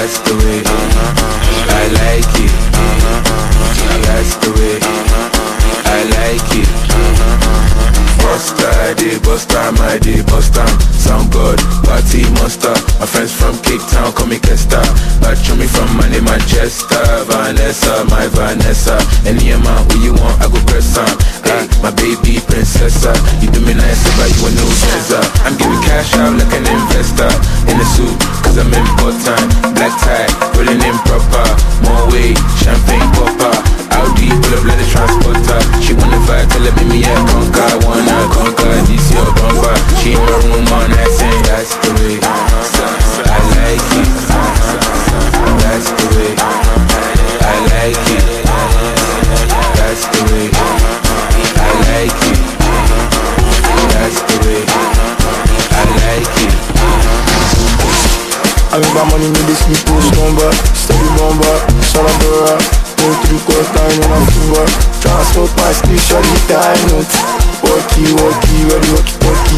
that's the way. I like it. That's the way. I like it. Busta, they busta, my day busta. Sound good, party monster. My friends from Cape Town call me Kesta. But show me from money, Manchester. Vanessa, my Vanessa. Any amount who you want, I go press on. Hey, my baby princessa. You do me nice, but you a no censor. I'm giving cash out like an investor. In the suit, cause I'm important. Black tie, rolling in proper. More weight, champagne popper. Audi, pull up, let the transporter. She wanna vibe, tell her meet me at Conquer. Wanna conquer, this your bumper. She in my room on that thing, that's the way. I like it. That's the way. I like it. That's the way. I like it. That's the way. I like it. I make my money, need this sleep, push number. Steady bomber, Saladora. Go through court time when I'm fever. Transport my speech, shut it down, note. Walkie, walkie, ready, walkie, walkie.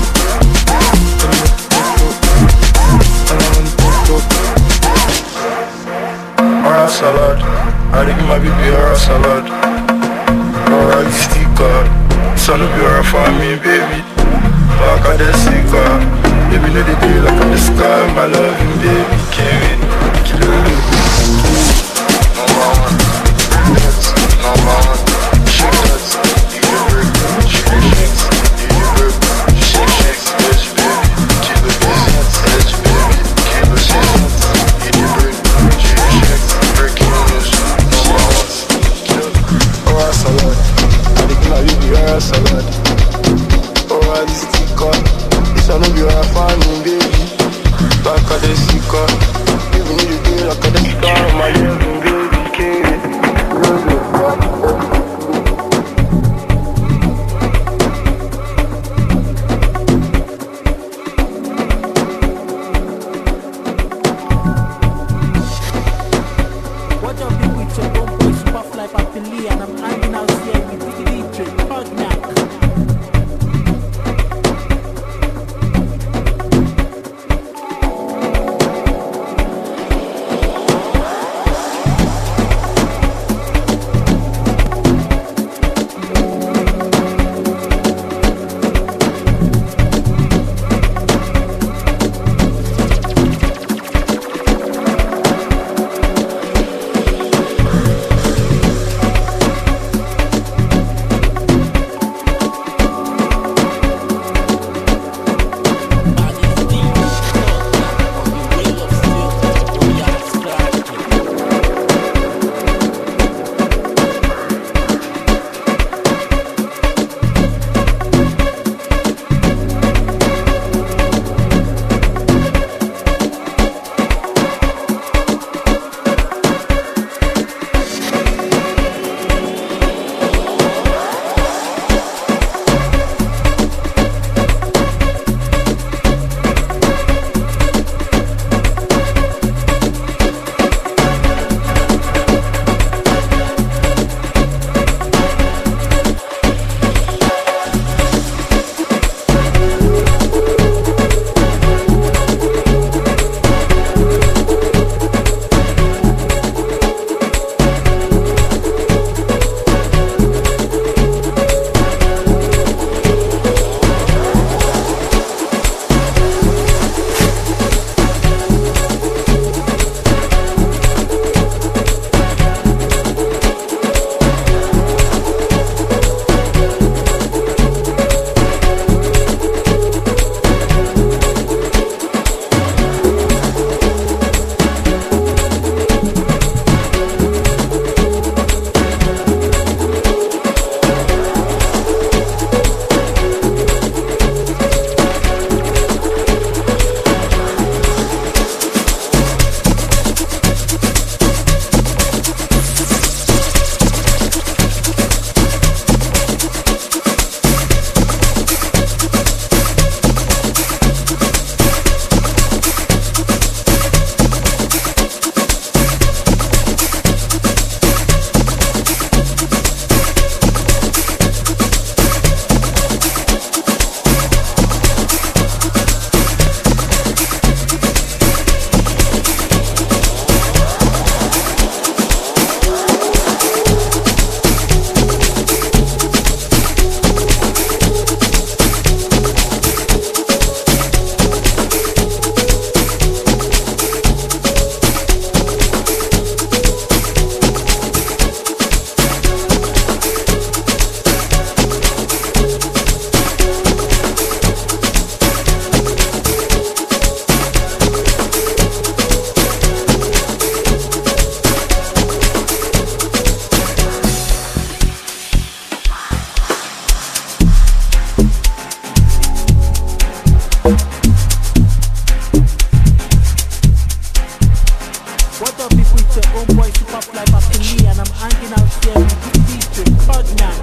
Alright, salad. I give my baby alright, salad. Alright, sticker. Son of your family, baby. Back at the sticker. Baby, know the day like on the sky. My love you, baby. Can't wait. Kill it. Number one. That's number one. Shake that. You the brick. Shake shakes. You the brick. Shake shakes. Edge, baby. Kill the business. Edge, baby. Kill the shit. You the brick. Shake shakes. Breaking news. Number one. Kill. Alright, salad. I think my baby alright, salad. Alright, sticker. This one will be alright for me, baby. Back at the sticker. Baby, need you do like a the star. My loving baby, can't. What up, people? It's your own boy, Superfly Papili, and I'm hanging out here with the D J Cognac. your own boy to pop like up to me, and I'm hanging out here with D J Cognac.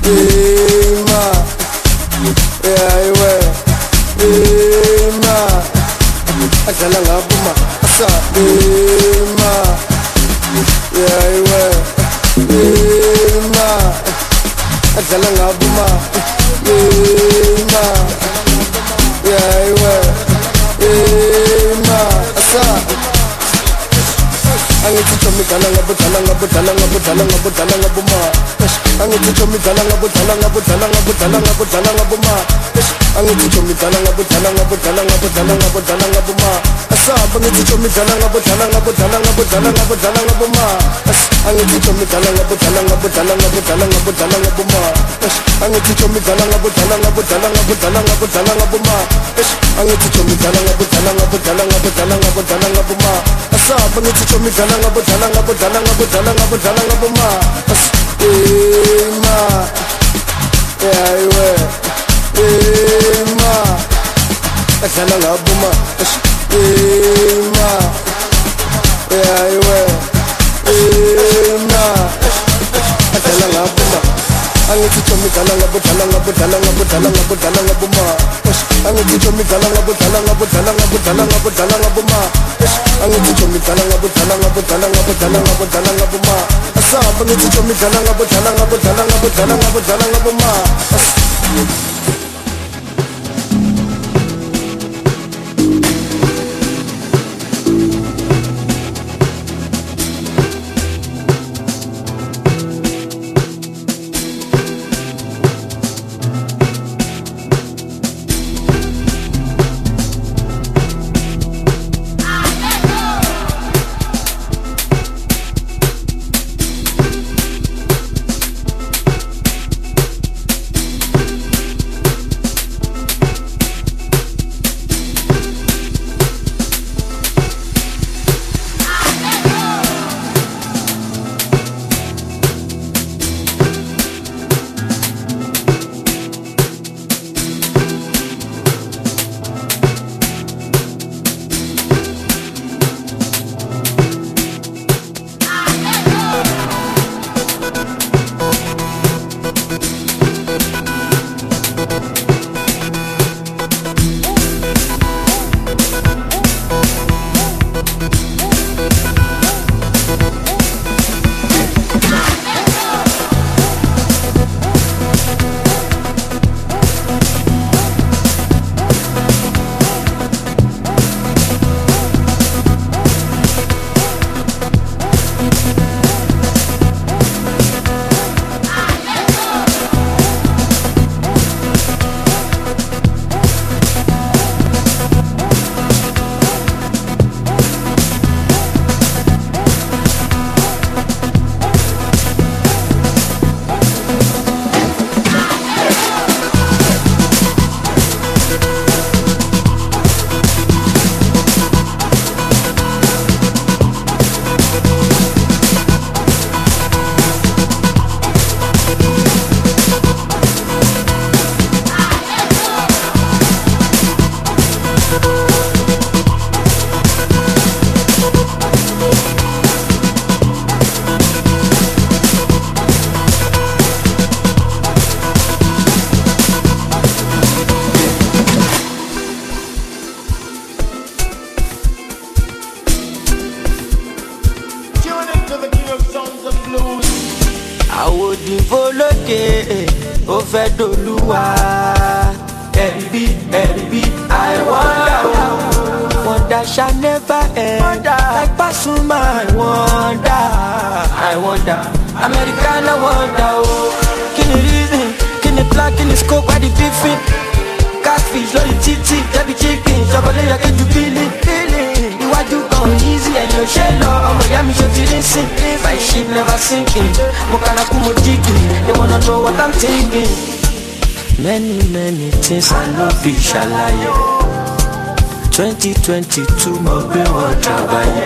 Ema, yeah, iwe, Ema, Azala ngabuma, asa, Ema, yeah, iwe, Ema, Azala ngabuma, Ema, yeah, iwe, Ema, asa. Angithi chomi dala ngabo dala ngabo dala ngabo dala ngabo dala ngabo ma. Angithi chomi dala ngabo dala ngabo dala ngabo dala ngabo dala ngabo ma. Angithi chomi dala ngabo dala ngabo dala ngabo dala ngabo dala ngabo ma. Asa angithi chomi dala ngabo dala ngabo dala ngabo dala ngabo dala ngabo ma. Angithi chomi dala ngabo dala ngabo dala ngabo dala ngabo dala ngabo ma. Angithi chomi dala ngabo dala ngabo dala ngabo dala ngabo dala ngabo ma. Angithi chomi dala ngabo dala ngabo dala ngabo dala ngabo dala ngabo ma. Asa angithi chomi dala ngabo dala ngabo dala ngabo dala ngabo dala ngabo ma. Ema, yeah, iwe, Ema, dala ngabo ma. Ema, yeah, iwe, Ema, dala ngabo ma. Angithi chomi dala ngabo dala ngabo dala ngabo dala ngabo dala ngabo ma. Angithi chomi dala ngabo dala ngabo dala ngabo dala ngabo dala ngabo ma. Angithi chomi dala ngabo dala ngabo dala ngabo dala ngabo dala ngabo ma. Asa angithi chomi dala ngabo dala ngabo dala ngabo dala ngabo dala ngabo ma. ó fẹ́ dolúwa. Ẹ̀rí bí ẹ̀rí bí I wonder o. Wonder shall never end. Like Pasuma I wonder. I wonder. Americana wonder o. Kí ni reason? Kí ni plan? Kí ni scope? Why the beefing? Catfish lórí títì. Jẹ́bi chicken. Ṣọ̀bọ̀lẹ́ yẹ kéjú bílí. Iwájú kan easy ẹ̀yìn ò ṣe lọ. Ọmọ ìyá mi ṣe ti rí sìn. My ship never sinking. Mo kànáà kú mo jígì. They wanna know what I'm thinking. Many many things I no fit ṣàlàyé. Twenty twenty two mo gbé wọn trabayé.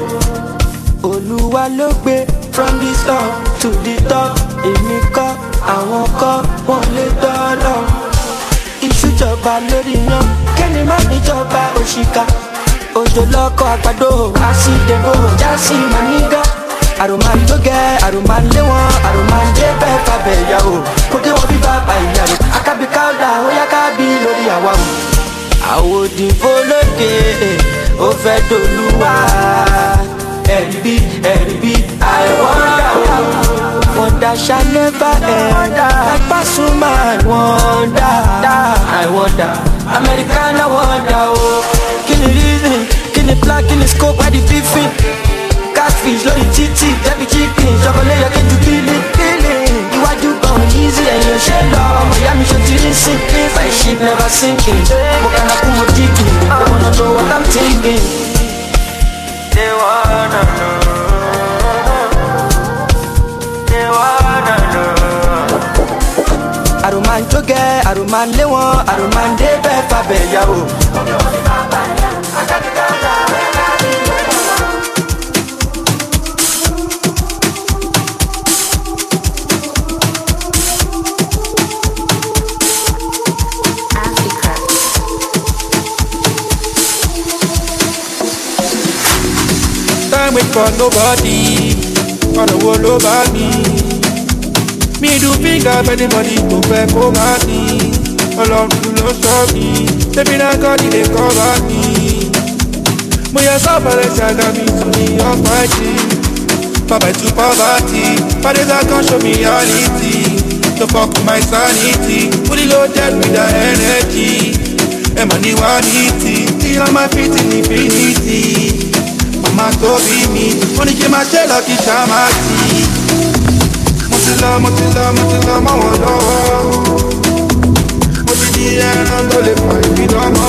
Olúwa ló gbé from the top to the top. Èmi kọ́ àwọn kọ́ wọ́n lé dọ́lọ̀. Ìṣújọba lórí yan kẹ́ni má níjọba òṣìkà. Òjò lọ́kọ̀ àgbàdo àṣìdẹ̀bò jásí mànígà. Àròmà ló gẹ àròmà lé wọn àròmà dé bẹ́ẹ̀ fàbẹ̀ yà o. fẹ́ dolúwa. Ẹ̀rí bí, ẹ̀rí bí, I wonder, wonder shall never end. Like Pasuma, I wonder, I wonder, American, I wonder, oh. Kill the reason, kill the plan, kill the scope, why the beefing? Catfish, lórí títì, jẹ́bi chicken, chocolate, yẹ kí n ju kílì, kílì. Iwájú kan easy, ẹ̀yìn ṣe lọ, ọmọ ìyá mi ṣe ti rí sinking. My ship never sinking, mo kàná kú mo digging, they wanna know what I'm thinking. They wanna know, they wanna know. Àrùmán jókè, àrùmán léwọ̀n, àrùmán débẹ̀ fàbẹ̀ yàwó. Time wait for nobody, for the world over me. Me do finger for anybody to back over me. Along to no stop me, baby now God they cover me. My suffer the shadow me to the almighty. Bye to poverty, but as I can show me reality. The fuck with my sanity, put it loaded with the energy. And money one easy, till on my feet in infinity. Mama told me, only came my tail up, it's a matty. Motila, Motila, Motila, my one love. Motila, I'm gonna find me, Dama.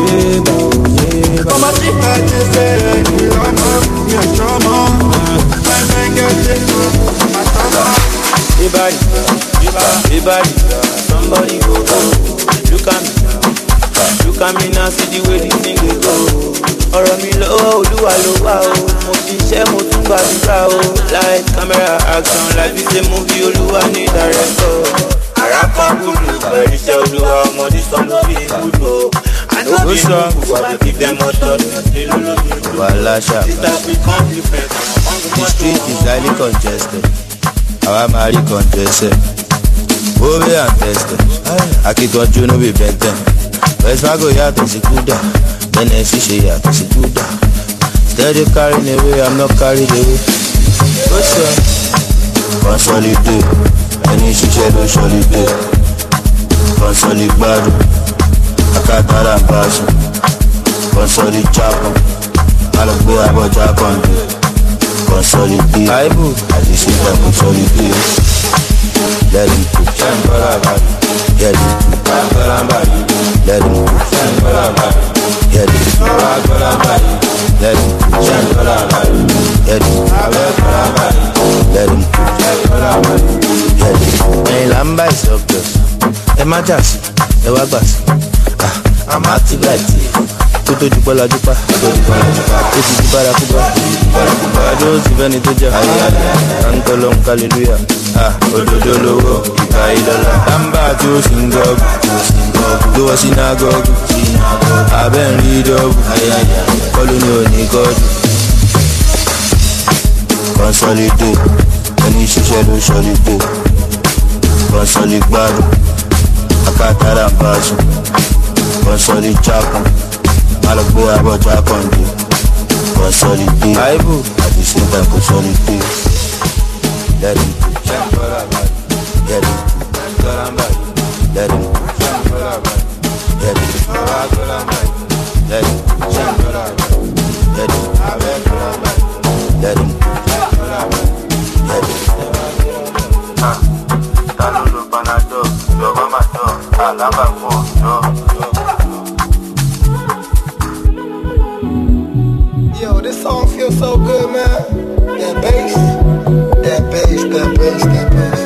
Mama, she had to say, Dama, you're a drama. My man gets it, my summer. Everybody, everybody, somebody go, go. Look at me, look at me now, see the way this thing will go. Ọ̀rọ̀ mi lọ́wọ́ Olúwa ló wà o, mo ṣiṣẹ́ mo tún gbàdúrà o. Light, camera, action, like this a movie Olúwa ní director. Àràpá gúdù, bẹ̀rẹ̀ iṣẹ́ Olúwa ọmọdé sọ ló fi gúdù o. I know the people but I give them more thought. Wàhálà ṣá. The street is highly congested. Àwa máa rí congested. Bóbé and tested. Akíkanjú no be bẹ̀ntẹ̀. West Fargo yàtọ̀ sí Kúdà. Tennessee ṣe yàtọ̀ sí Kúdà. Steady carrying away, I'm not carried away. Ó ṣe consolidate, ẹni ṣiṣẹ́ ló ṣọlidé. Consolidate gbádùn, akátàrà ń bá sùn. Consolidate jápọ̀, má lọ gbé abọ́jà kan dé. Consolidate, àìbù àti ṣíṣe consolidate. Let him cook, let him cook, let him cook, let him cook. Get it, let him, let him, get it. Ẹyin là ń bá ìsọ̀gbẹ̀, ẹ má jà sí, ẹ wá gbà sí. Àmọ́ àti láìtì, kó tó di bọ́lá dúpá, kó tó di bọ́lá dúpá, ó ti di bárakúbá, bárakúbá, ọjọ́ ó sì fẹ́ni tó jà. Káńtọ́ ló ń kálílúyà, òdodo lówó, ìka ìdọ́là. Lámbà tí ó sì ń gọ́ọ̀gù, tó wọ́ sínágọ́gù. Abẹ́ ń rí dọ́bù, kọlu ní òní gọ́dù. Consolidate, ẹni ṣiṣẹ́ ló ṣọlidé. Consolidate gbádùn, akátàrà ń bá sùn. Consolidate jákùn, má lọ gbé abọ́jà kan dé. Consolidate, àìbù àti ṣẹ́ńtà consolidate. Let him cook, let him cook, let him cook. Let it, let it, let it, let it, Ah, talo lo panado, lo mamato, alaba mo, no. Yo, this song feels so good, man. That bass, that bass, that bass, that bass.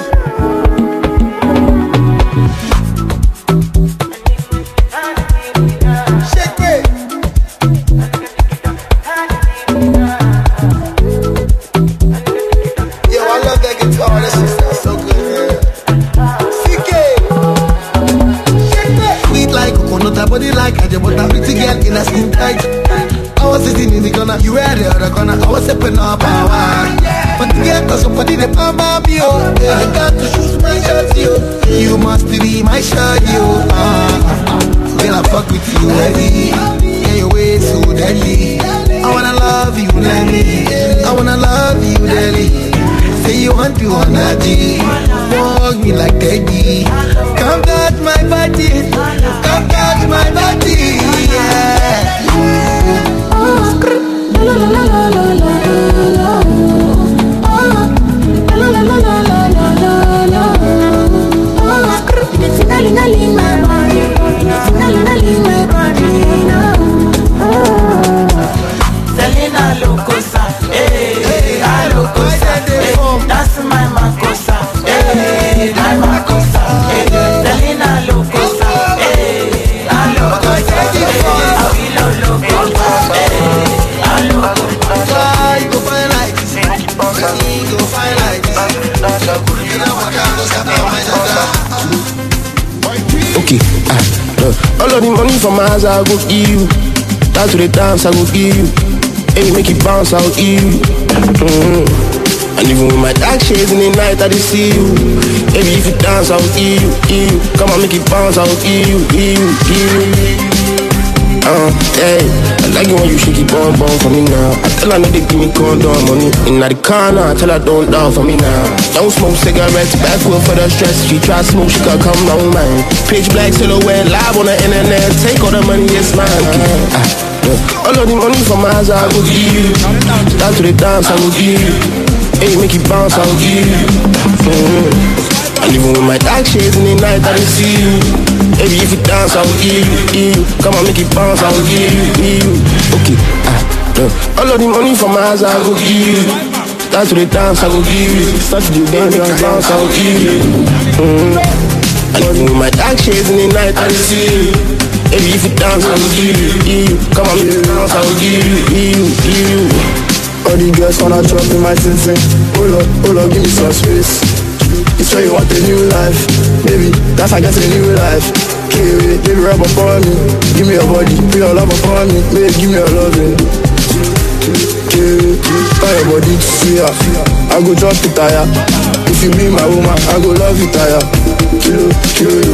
Body like I just want a pretty girl in a skin tight. I was sitting in the corner, you were the other corner. I was stepping up our but to get to somebody that I'm a me, oh. I got to shoot my shot, you. You must be my shot, you. Uh, girl, I fuck with you, ready. and your way so deadly. I wanna love you, Lenny. I wanna love you, Lenny. Say you want to wanna G. Walk me like Teddy. Come touch my body. Come touch my body. Yeah. La la la la la la la. La la la la la la la la. It's darling, darling, my body. It's darling, darling, my body. Selena Locosa, eh, I Locosa, eh, that's my Macosa, eh, my Macosa, eh, Selena Locosa, eh, I Locosa, eh, I will Locosa, eh, I Locosa. Why you go find like this? You go find like this. You know what kind of stuff I Okay, ah, uh, all of the money from my house I go give you. That's to the dance I go give you. Hey, make it bounce, I will give you. Mm-hmm. And even with my dark shades in the night, I just see you. Baby, if you dance, I will give you, give you. Come on, make it bounce, I will give you, give you, give you. Uh, hey, I like it when you shake it bum bum for me now. I tell her no, they give me condom money. In the corner, I tell her don't down for me now. Don't smoke cigarettes, backward for the stress. She try smoke, she can come down mine. Pitch black silhouette, live on the internet. Take all the money, it's mine. Uh, uh, all of the money from my house, I will give you. Down to the dance, I will give you. Hey, make it bounce, I will give you. Mm-hmm. And even with my dark shades in the night, I just see you. Baby, if you dance, I will give you, give you. Come on, make it bounce, I will give you, give you. Okay, ah, uh, all of the money from my house, I will give you. Start to the dance, I will give you. Start to the dance, I will bounce, I will give you. Mm-hmm. And even with my dark shades in the night, I just see you. Baby, if you dance, I will give you, give you. Come on, make it bounce, I will give you, give you, give you. all the girls wanna chop in my sensei. Hold up, hold up, give me some space. You sure you want a new life, baby, that's I guess a new life. Kiwi, give me rub upon me, give me your body, put your love upon me, baby, give me your loving. Kiwi, buy your body, see ya, I go drop the tire. If you be my woman, I go love you tire. Kilo, kilo,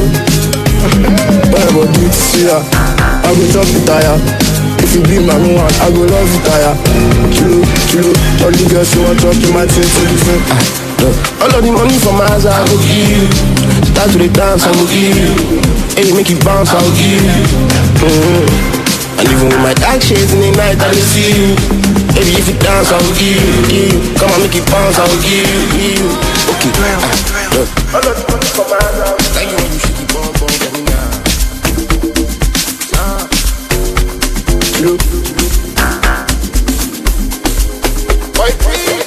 buy your body, see ya, I go drop the tire. If you be my woman, I go love you tire. Kilo, kilo, all the girls who want to talk to my team, so different. All of the money from my house, I will give you. Start to the dance, I will give you. Hey, make it bounce, I will give you. Mm-hmm. And even with my dark shades in the night, I will see you. Baby, if you dance, I will give you, give you. Come on, make it bounce, I will give you, give you. Okay, ah, all of the money from my house, I will like you when you shake it, bum, bum, for me now. Nah. Look. Boy, please.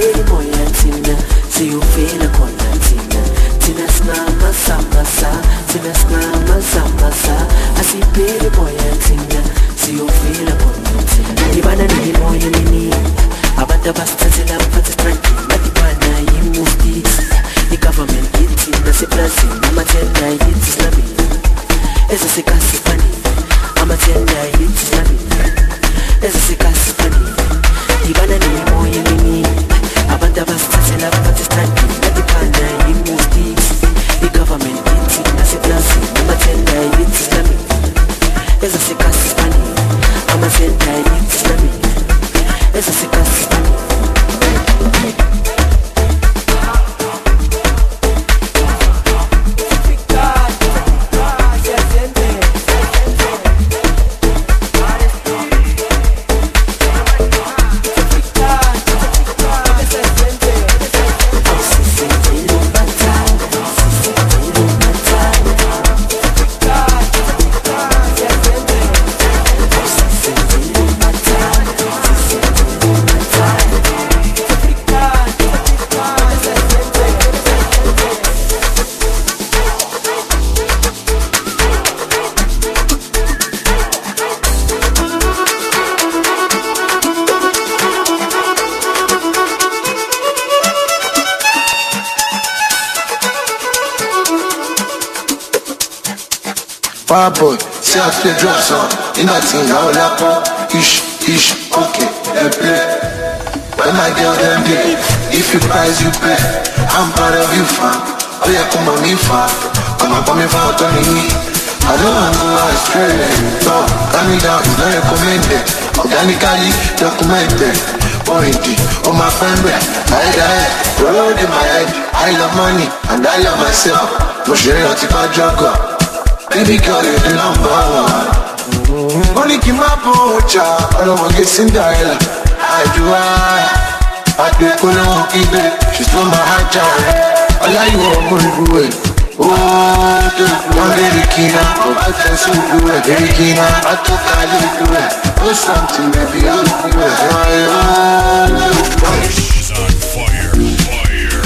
See you feel a contact, Tina. Tina, snap, massa, massa. the bastards in a party strike. But the partner, he move this. The government eating, that's a blessing. I'm a ten night, it's Islamic. It's a sick ass funny. I'm a ten night, it's Islamic. It's a sick ass funny. The banana, you more in me. About the bastards in a party strike. But the partner, he move this. The government eating, that's a blessing. I'm a ten night, it's Islamic. It's a sick ass funny. I'm a ten night, it's Islamic. It's a sick ass funny. Fire boy, see how to drop some. In that thing, I will lap up. Ish, ish, okay, they play. When I get them day, if you price, you pay. I'm proud of you, fam. Oh yeah, come on, me, fam. Come on, come me, fam, turn me. I don't want to go astray. No, calm me down, it's not recommended. Organically documented. Pointy, oh my friend, I hate I hate. Road in my head, I love money, and I love myself. No share your tip, I drug up. Baby girl, you're the number one. Money keep my pocha, I don't want to get Cinderella. I do I, I do it, I don't keep it. She stole my heart, I like you all good. Oh, one day the key now, I can see you do it. Very key now, I took I do it. Do something, baby, I'll do it. He's on fire, fire.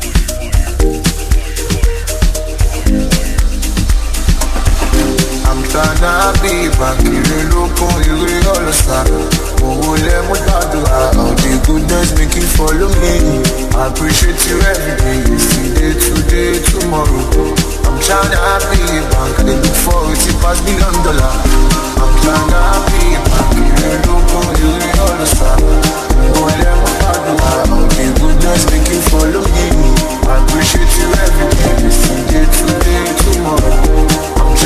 Tryna be back, you look on you really all the time. Oh, let me do all the goodness make you follow me. I appreciate you every day, today, today, tomorrow. I'm tryna be back, they look forward to pass me on dollar. I'm tryna be back, you look on you really all the time. Oh, let me do all the goodness make you follow me. I appreciate you every day, today, today, tomorrow.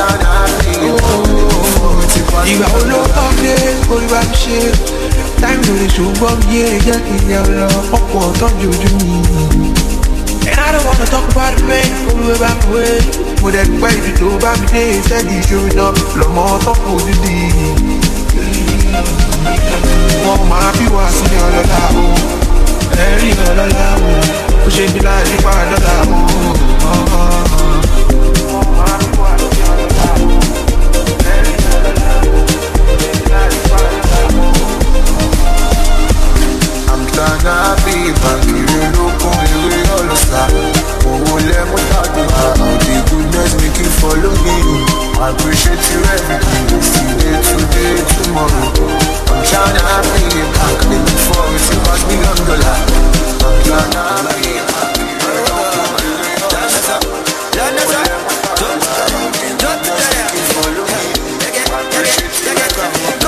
Ìgbà wo ló kọ́ dé orí wa ń ṣe táìmù lórí ṣùgbọ́n yé jẹ́ kí n yẹ lọ ọ̀pọ̀ tọ́jú ojú mi. And I don't wanna talk about the pain olúwe bá mi wé mo dẹ̀ pẹ́ ibi tó bá mi dé sẹ́ẹ̀dì ìṣòro náà lọ́mọ tọ́pọ̀ òdìdí. Wọ́n máa bí wá sí ọlọ́lá o ẹ̀rí ọlọ́lá o ó ṣe bí láì nípa dọ́là o. Tryna be back, you look on you really all the time. Oh, let me talk to her. All the goodness make you follow me. I appreciate you every day. Today, today, tomorrow. I'm tryna be back, they look forward to pass me on the line. I'm tryna be back, you look on you really all the time. Oh, let me talk to her. All the goodness make you follow me. I appreciate you every day.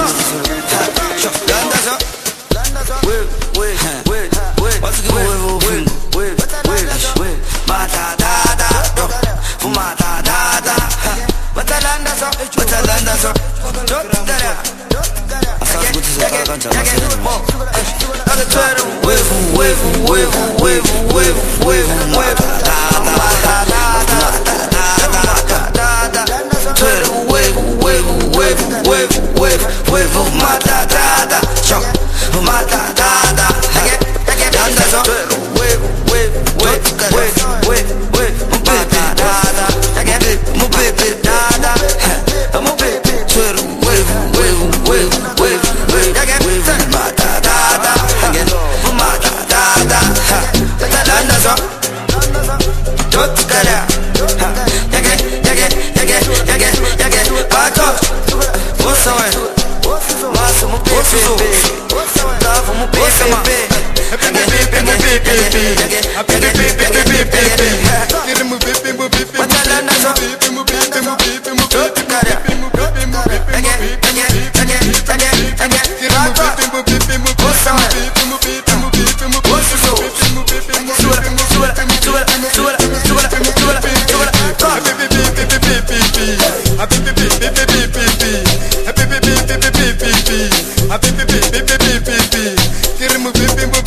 What's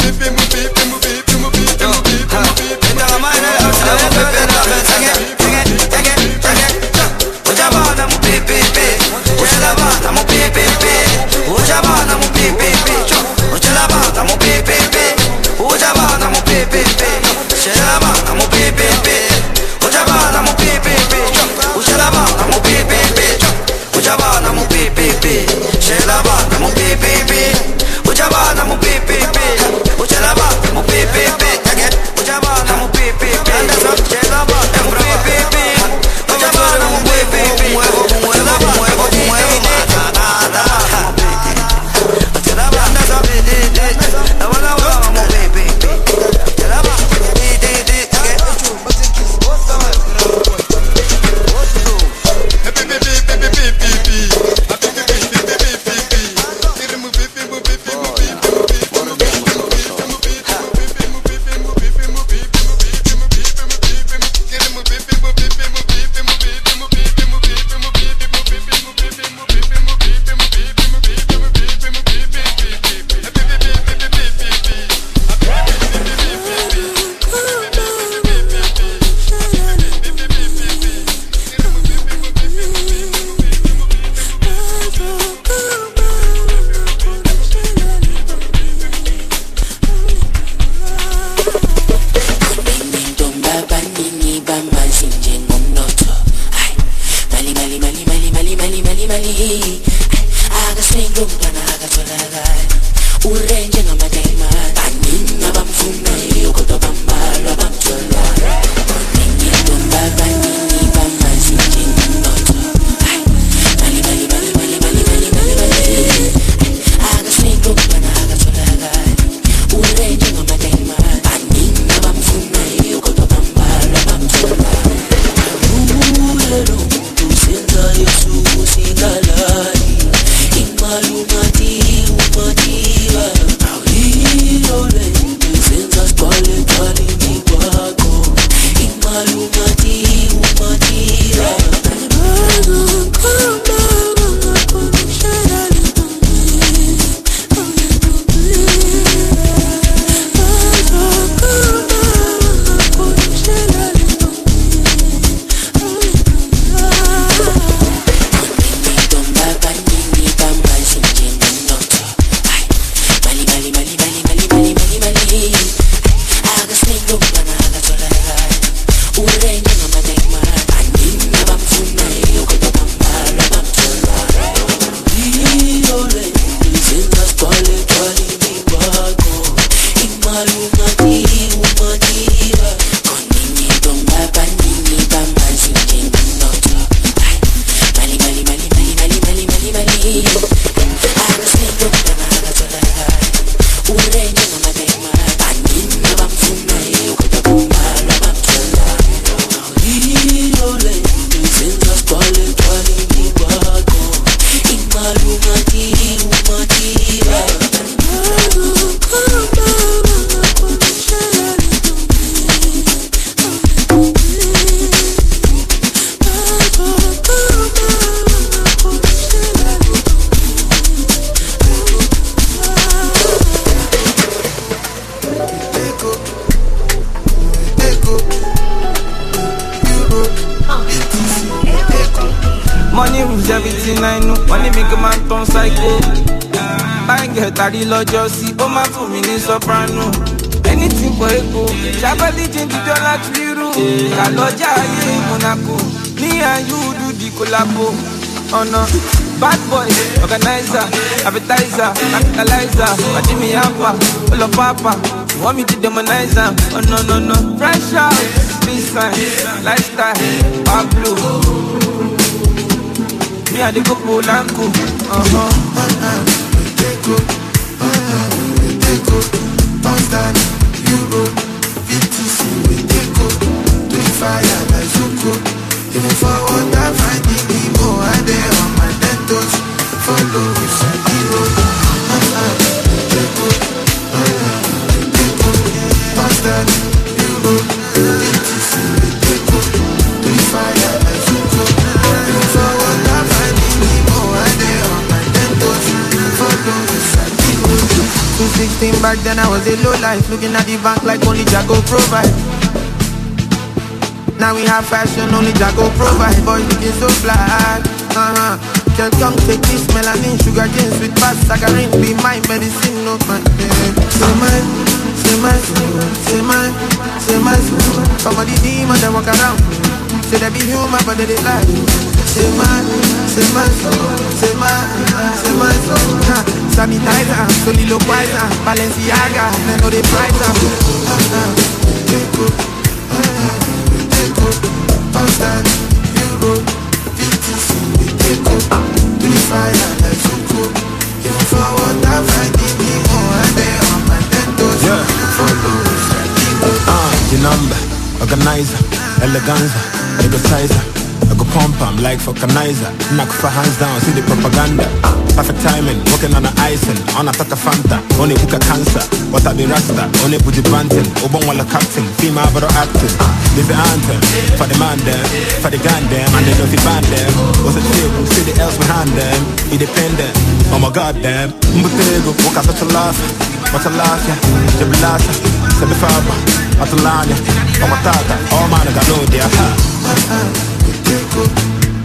everything I know. Money make a man turn psycho. Bang get daddy lọ́jọ́ sí, ó máa fún mi ní soprano. Anything for ego, Shabali change the dollar to euro. Kaloja ayé Monaco, me and you do the collabo. Oh no, bad boy, organizer, appetizer, capitalizer. Jimmy Alpha, Olo Papa, you want me to demonize her? Oh no no no, fresh out, peace sign, lifestyle, Pablo. Me and the go Polanco, uh huh. Take up, we take up, Pakistan, Euro, V T C, we take up, do fire like Zuko. Even for water, finding the more, I dey on my ten toes. Follow with Sakiro. Take up, take up, Pakistan, Euro, V T C, we take up, do fire like Zuko. Even for water, finding the more, I dey on my ten toes. Follow with Sakiro. two sixteen by back then I was a low life, looking at the bank like only Jago provide. Now we have fashion, only Jago provide. Boys looking so fly, uh-huh. Girl, come take this melanin, sugar cane, sweet fast, saccharine, be my medicine, no man. Say mine, say mine, say mine, say mine. Some of the demons that walk around, say they be human but they lie. Say mine, say mine, say mine, say mine. Sanitizer, soliloquizer, Balenciaga, they know they price up. Take up, take up, outside, you go, fifty C, we take up, to the fire like so cool. If you forward, I find it, me more, I day on my ten toes. Yeah, follow, uh, the number, organizer, eleganza, negotizer. I go pump, I'm like vulcanizer. Knock for hands down, see the propaganda. Perfect timing, working on the icing. On a taka fanta, only book a cancer. What I be rasta, only put the banting. Obon wala captain, female but acting. This the anthem, for the man them, for the gun them, and they know if you band them. What's the table, see the else behind them. Independent, oh my god damn. Mbutego, walk out such a laugh. What's a laugh, yeah, Jabalasa, Sabifaba, Atalanya, oh my tata, oh man, I got no idea. Take up,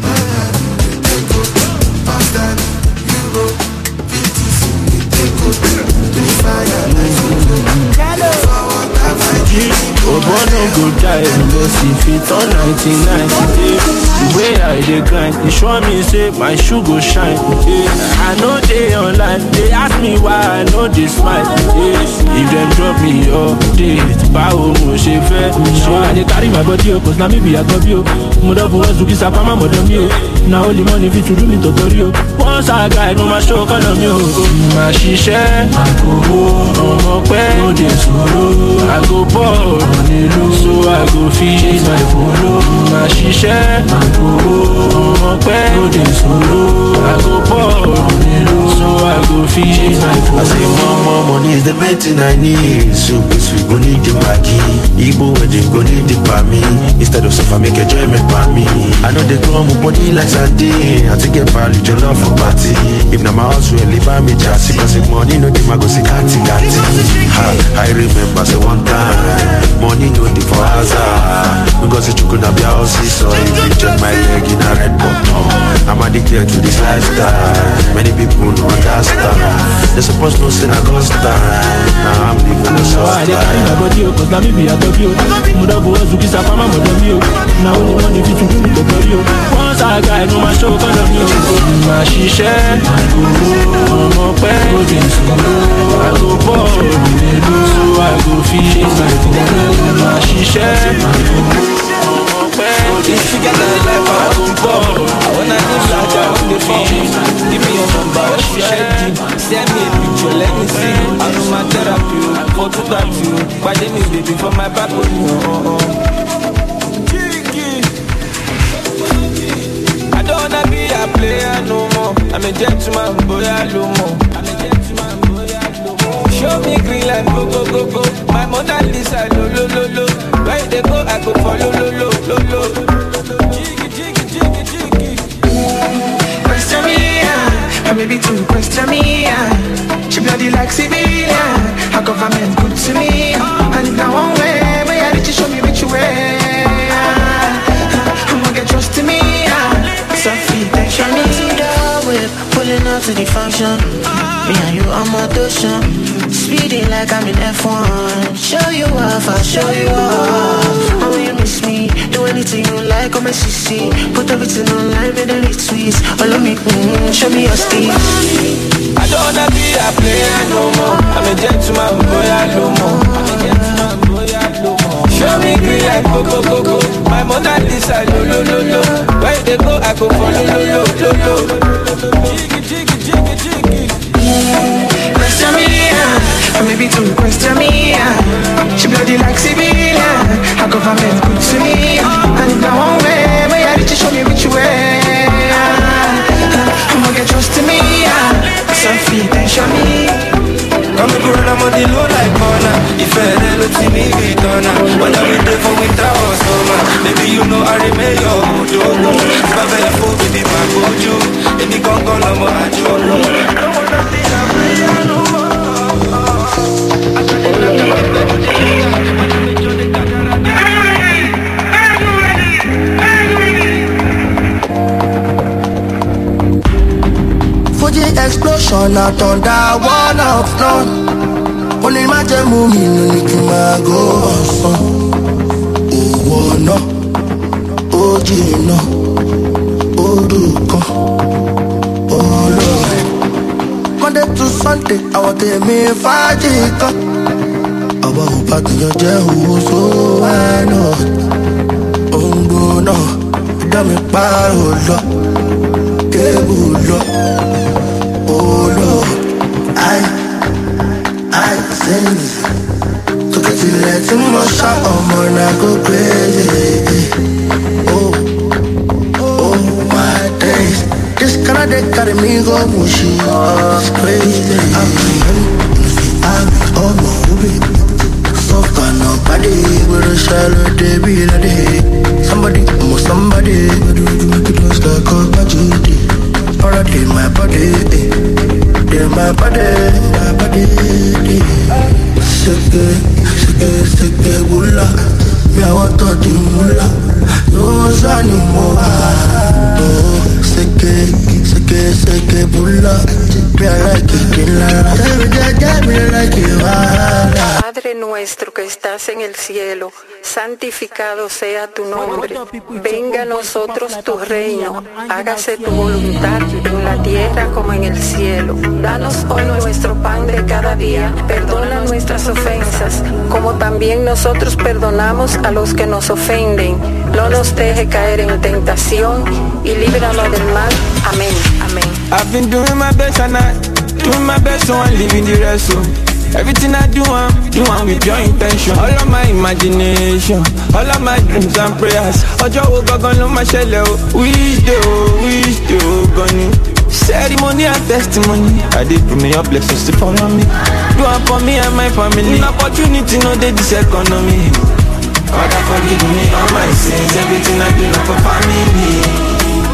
take up, outside, you go, fifty C, we take up, to the fire, like so cool. Forward, I find it. Obono go die unless if it on nineteen ninety-eight. The way I dey grind, they show me say my shoe go shine. Yeah. I know they online, they ask me why I know they smile. Yeah. If them drop me update, bao mo she fair. So I dey carry my body up, cause now me be a copy. Mother was to kiss up my mother me. Now only money fit to do me tutorial. Once I got no my show call on me. My shisha, I go home, no pay, no dey solo. I go ball. So I go feed my follow. My shisha, I go home, pay, no dey solo. I go ball. So I go feed my follow. I say more, more money is the best thing I need. So please we go need the Maggi. Igbo wedding go need the Pami. Instead of suffer make enjoyment by me. I know they grow my body like Sunday. I take a party your love for party. If na my house really buy me chassis. Cause if money no dey my go see kati kati. I remember say one time money no dey for hazard. Because you could not be house. So if you turn my leg in a red button, I'm addicted to this lifestyle. Many people know understand. They supposed to say I got stand. Now I'm living the soft life. I body up, cause now me be a copy. Mother was to kiss up my mother me. Now only money fit to do me tutorial. Once I got no my show call on me. My shisha, I go home, pay, no dey solo. I go ball, so I go feed my follow. My shisha, I go home, pay, no dey solo. I go ball, I wanna live like I want to feed. Give me your number, send me a picture, let me see. I do my therapy, photo tattoo. Why they me baby for my back? Oh, oh, oh. I don't wanna be a player no more. I'm a gentleman, boy, I do more. I'm a gentleman, boy, I do more. Show me green light, go, go, go, go. My Mona Lisa, lo, lo, lo, lo. Where they go, I go follow, lo, lo, lo, lo. Jiggy, jiggy, jiggy, jiggy. Question me, yeah. Maybe to question me, yeah. She bloody like civilian. Her government good to me. And if now one way, where I did you show me which way? I'm gonna get trust to me, yeah. So free, tension me. Whip, pulling up to the function. Me and you on my ocean. Speeding like I'm in F one. Show you off, I'll show you off. How will you miss me? Do anything you like, come and see. Put everything online, make them retweets. All of me, mm, show me your steez. I don't wanna be a player no more. I'm a gentleman, boy, I do more. I'm a gentleman, boy, I do more. Show me green like go, go, go, go. My Mona Lisa, lo, lo, lo, lo. Where they go, I go follow, lo, lo, lo, lo. Jiggy, jiggy, jiggy, jiggy. Question me, yeah. Or maybe to question me, yeah. She bloody like civilian. Her government good to me. And if now one way, where I did you show me which way? I'm gonna get trust to me, yeah. So free, tension me. I'm a girl, I'm on the low like corner. If I don't see me, we turn up. When I'm in there for winter or summer, maybe you know I remain your mojo. If I bear for baby, my mojo. And the gun gun, I'm a mojo. I wanna be a player no more. na thunder, one of none. Only my jemu me no need to my go son. Oh no, oh no, oh duko, oh Lord. Monday to Sunday, I want to me fajika. About party your jehu, so why not? Oh no, dame paro lo, kebu lo, oh Lord. I, I sing. So get it let him go shot on man, I go crazy. Oh, oh my days. This kind of day carry me go mushy. It's crazy. I'm I'm oh my baby. So far nobody with a shallow day be like day. Somebody, almost somebody. Do do do do start call my Judy. Already my body, yeah my body, my body. Sick, sick, sick, gula. Me I want to do mula. No sunny more. Oh, sick, sick, sick, gula. Me I like it, killa. Me like it, Padre nuestro que estás en el cielo, santificado sea tu nombre. Venga a nosotros tu reino, hágase tu voluntad en la tierra como en el cielo. Danos hoy nuestro pan de cada día, perdona nuestras ofensas, como también nosotros perdonamos a los que nos ofenden. No nos deje caer en tentación y líbranos del mal. Amén, amén. I've been doing my best and I doing my best, so I'm living the rest. So everything I do, I'm doing with your intention. All of my imagination, all of my dreams and prayers. Ojo wo gangan lo ma ṣẹlẹ̀ o. Wish dey o, wish dey o gan ni. Ceremony and testimony, I did bring me your blessings to follow me. Do it for me and my family. Opportunity no dey this economy. God forgive me all my sins. Everything I do na for family.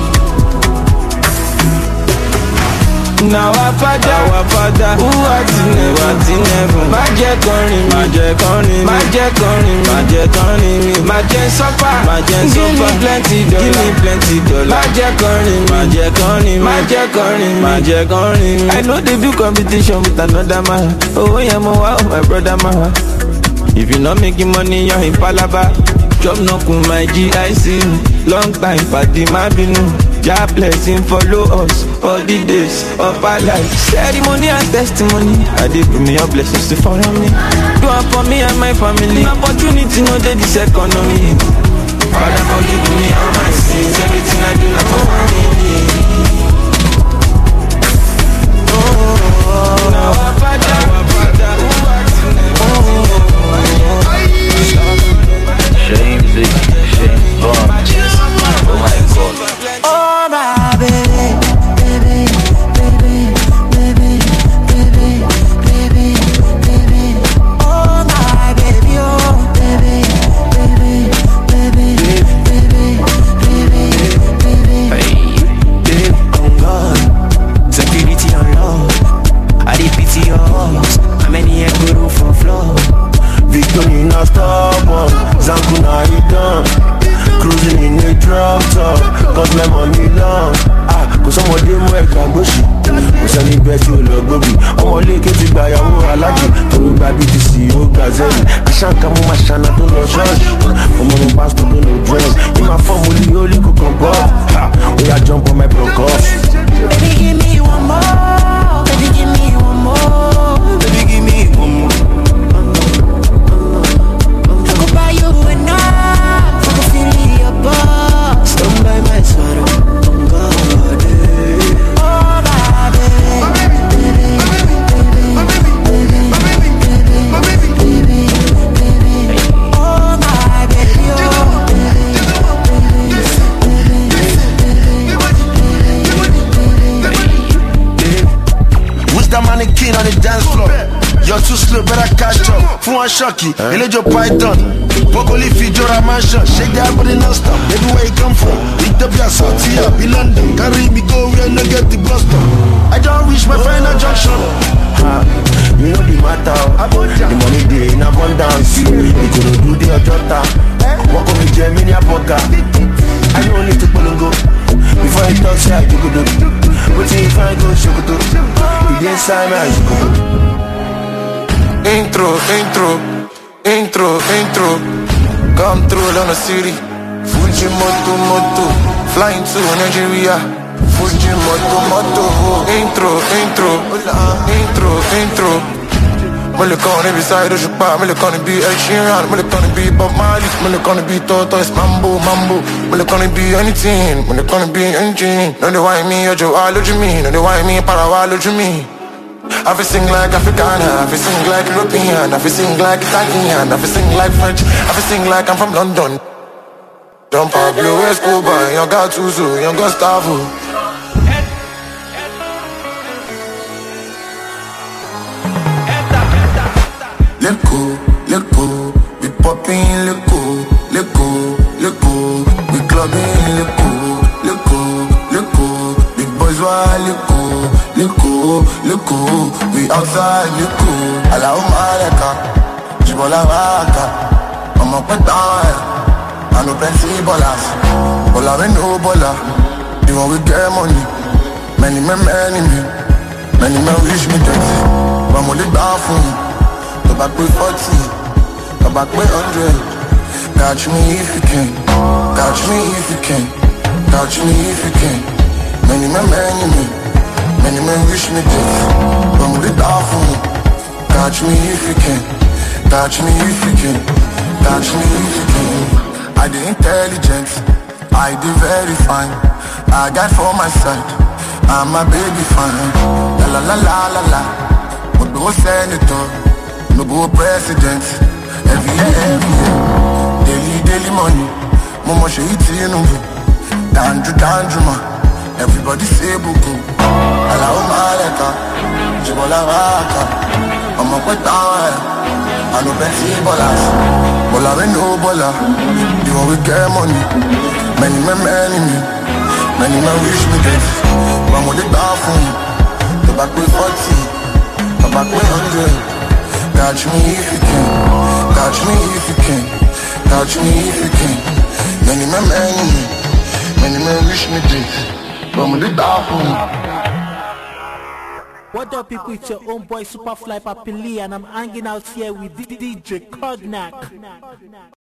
Now our father, our father, who art in heaven, art in heaven. Magic on magic on magic on magic on magic suffer, magic suffer. Give me plenty dollar, give me plenty dollar. Magic on magic on magic on magic on. I know they do competition with another man. Oh yeah, my my brother man. If you're not making money, you're in Palaba. Job no kun my G I C. Long time party my binu. Your blessing follow us all the days of our life. Ceremony and testimony, I did bring me your blessings to follow me. Do it for me and my family. Opportunity no dey this economy. Father forgive me all my sins. Everything I do not for family. Oh, now our Father, our Father, who art in heaven. Shame, shame, bomb. Oh my God. Oh my baby, baby, baby, baby, baby, baby, baby. Oh my baby, oh baby, baby, baby, baby, baby, baby. Hey, babe, on God, security on love. I did pity your house. How many I go do for floor? Victory not stop on, Zankuna he done. Cruising in a drop top, cause my money long. Ah, cause some of them work and bushy. Cause I need bet you love Bobby. I'm only getting by your own allergy. To me baby to see you gazelle. I shan't come on my shana to no church. I'm on a pastor to no drugs. In my family only cook and pop. Ha, we are jump on my block off. Baby give me one more, baby give me one more, baby give me one more. I could buy you enough, I could feel in your box. Stand by my side, oh God. Oh my baby, baby, baby, baby, baby, baby. Oh my baby, oh Who's that mannequin on the dance floor? You're too slow, better catch up. Fún wọn ṣọ́ọ̀kì, eléjò python. Bokoli fi jọra mansion. Shake that body non-stop. Baby, where you come from? Ethiopia, Sautia, be London. Carry me go where no get the bus stop. I don't reach my final junction. Ha, you know the matter. The money dey in abundance. You go do the ojota. Walk on me, Gemini Apoka. I don't need to polongo. Before I talk, say I do good. But if I go, show good. You didn't beside me as you go. Intro, intro, intro, intro. Come through on the city. Fuji moto, moto. Flying to Nigeria. Fuji moto, moto. Intro, intro, intro, intro. Me look on every side of Japan. Me look on the beat Ed Sheeran. Me look on the beat Bob Marley. Me look on the beat Toto. It's Mambo, Mambo. Me look on the beat anything. Me look on the beat anything. No they want me, yo Joe, all of me. No they want me, para all of me. I feel sing like Africana. I feel sing like European. I feel sing like Italian. I feel sing like French. I feel sing like I'm from London. Don Pablo Escobar, young Gattuso, young Gustavo. Let go, let go, we poppin', let go, let go, let go, we clubbing, let go, let go, let go, big boys wild, let go, let go, let go, we outside, let go. Allahumma aleka, Jibola waka, I'm up and down, I no plenty bolas, bola we no bola, you want we get money, many men, many men, many men wish me dead, but I'm only down for me. Go back with forty, go back with hundred. Catch me if you can, catch me if you can, catch me if you can. Many men, many men, many men wish me dead, but I'm really down for me. Catch me if you can, catch me if you can, catch me if you can. I the intelligent, I the very fine. I got for my side, I'm my baby fine. La la la la la la, but go senator. No go president, every year, every year. Daily, daily money, mama she eat in umbu. Dandru, dandru ma, everybody say buku. Allahumma aleka, Jibola waka. I'ma quit down, I no plenty bolas. Bola we no bola, you want we get money. Many men, many men, many men wish me dead. But I'm only down for me. Go back with forty, go back with hundred. Catch me if you can, catch me if you can, catch me if you can. Many men, many men, many men wish me dead, but I'm the dark one. What up people, it's your own boy Superfly Papili and I'm hanging out here with D J Cognac.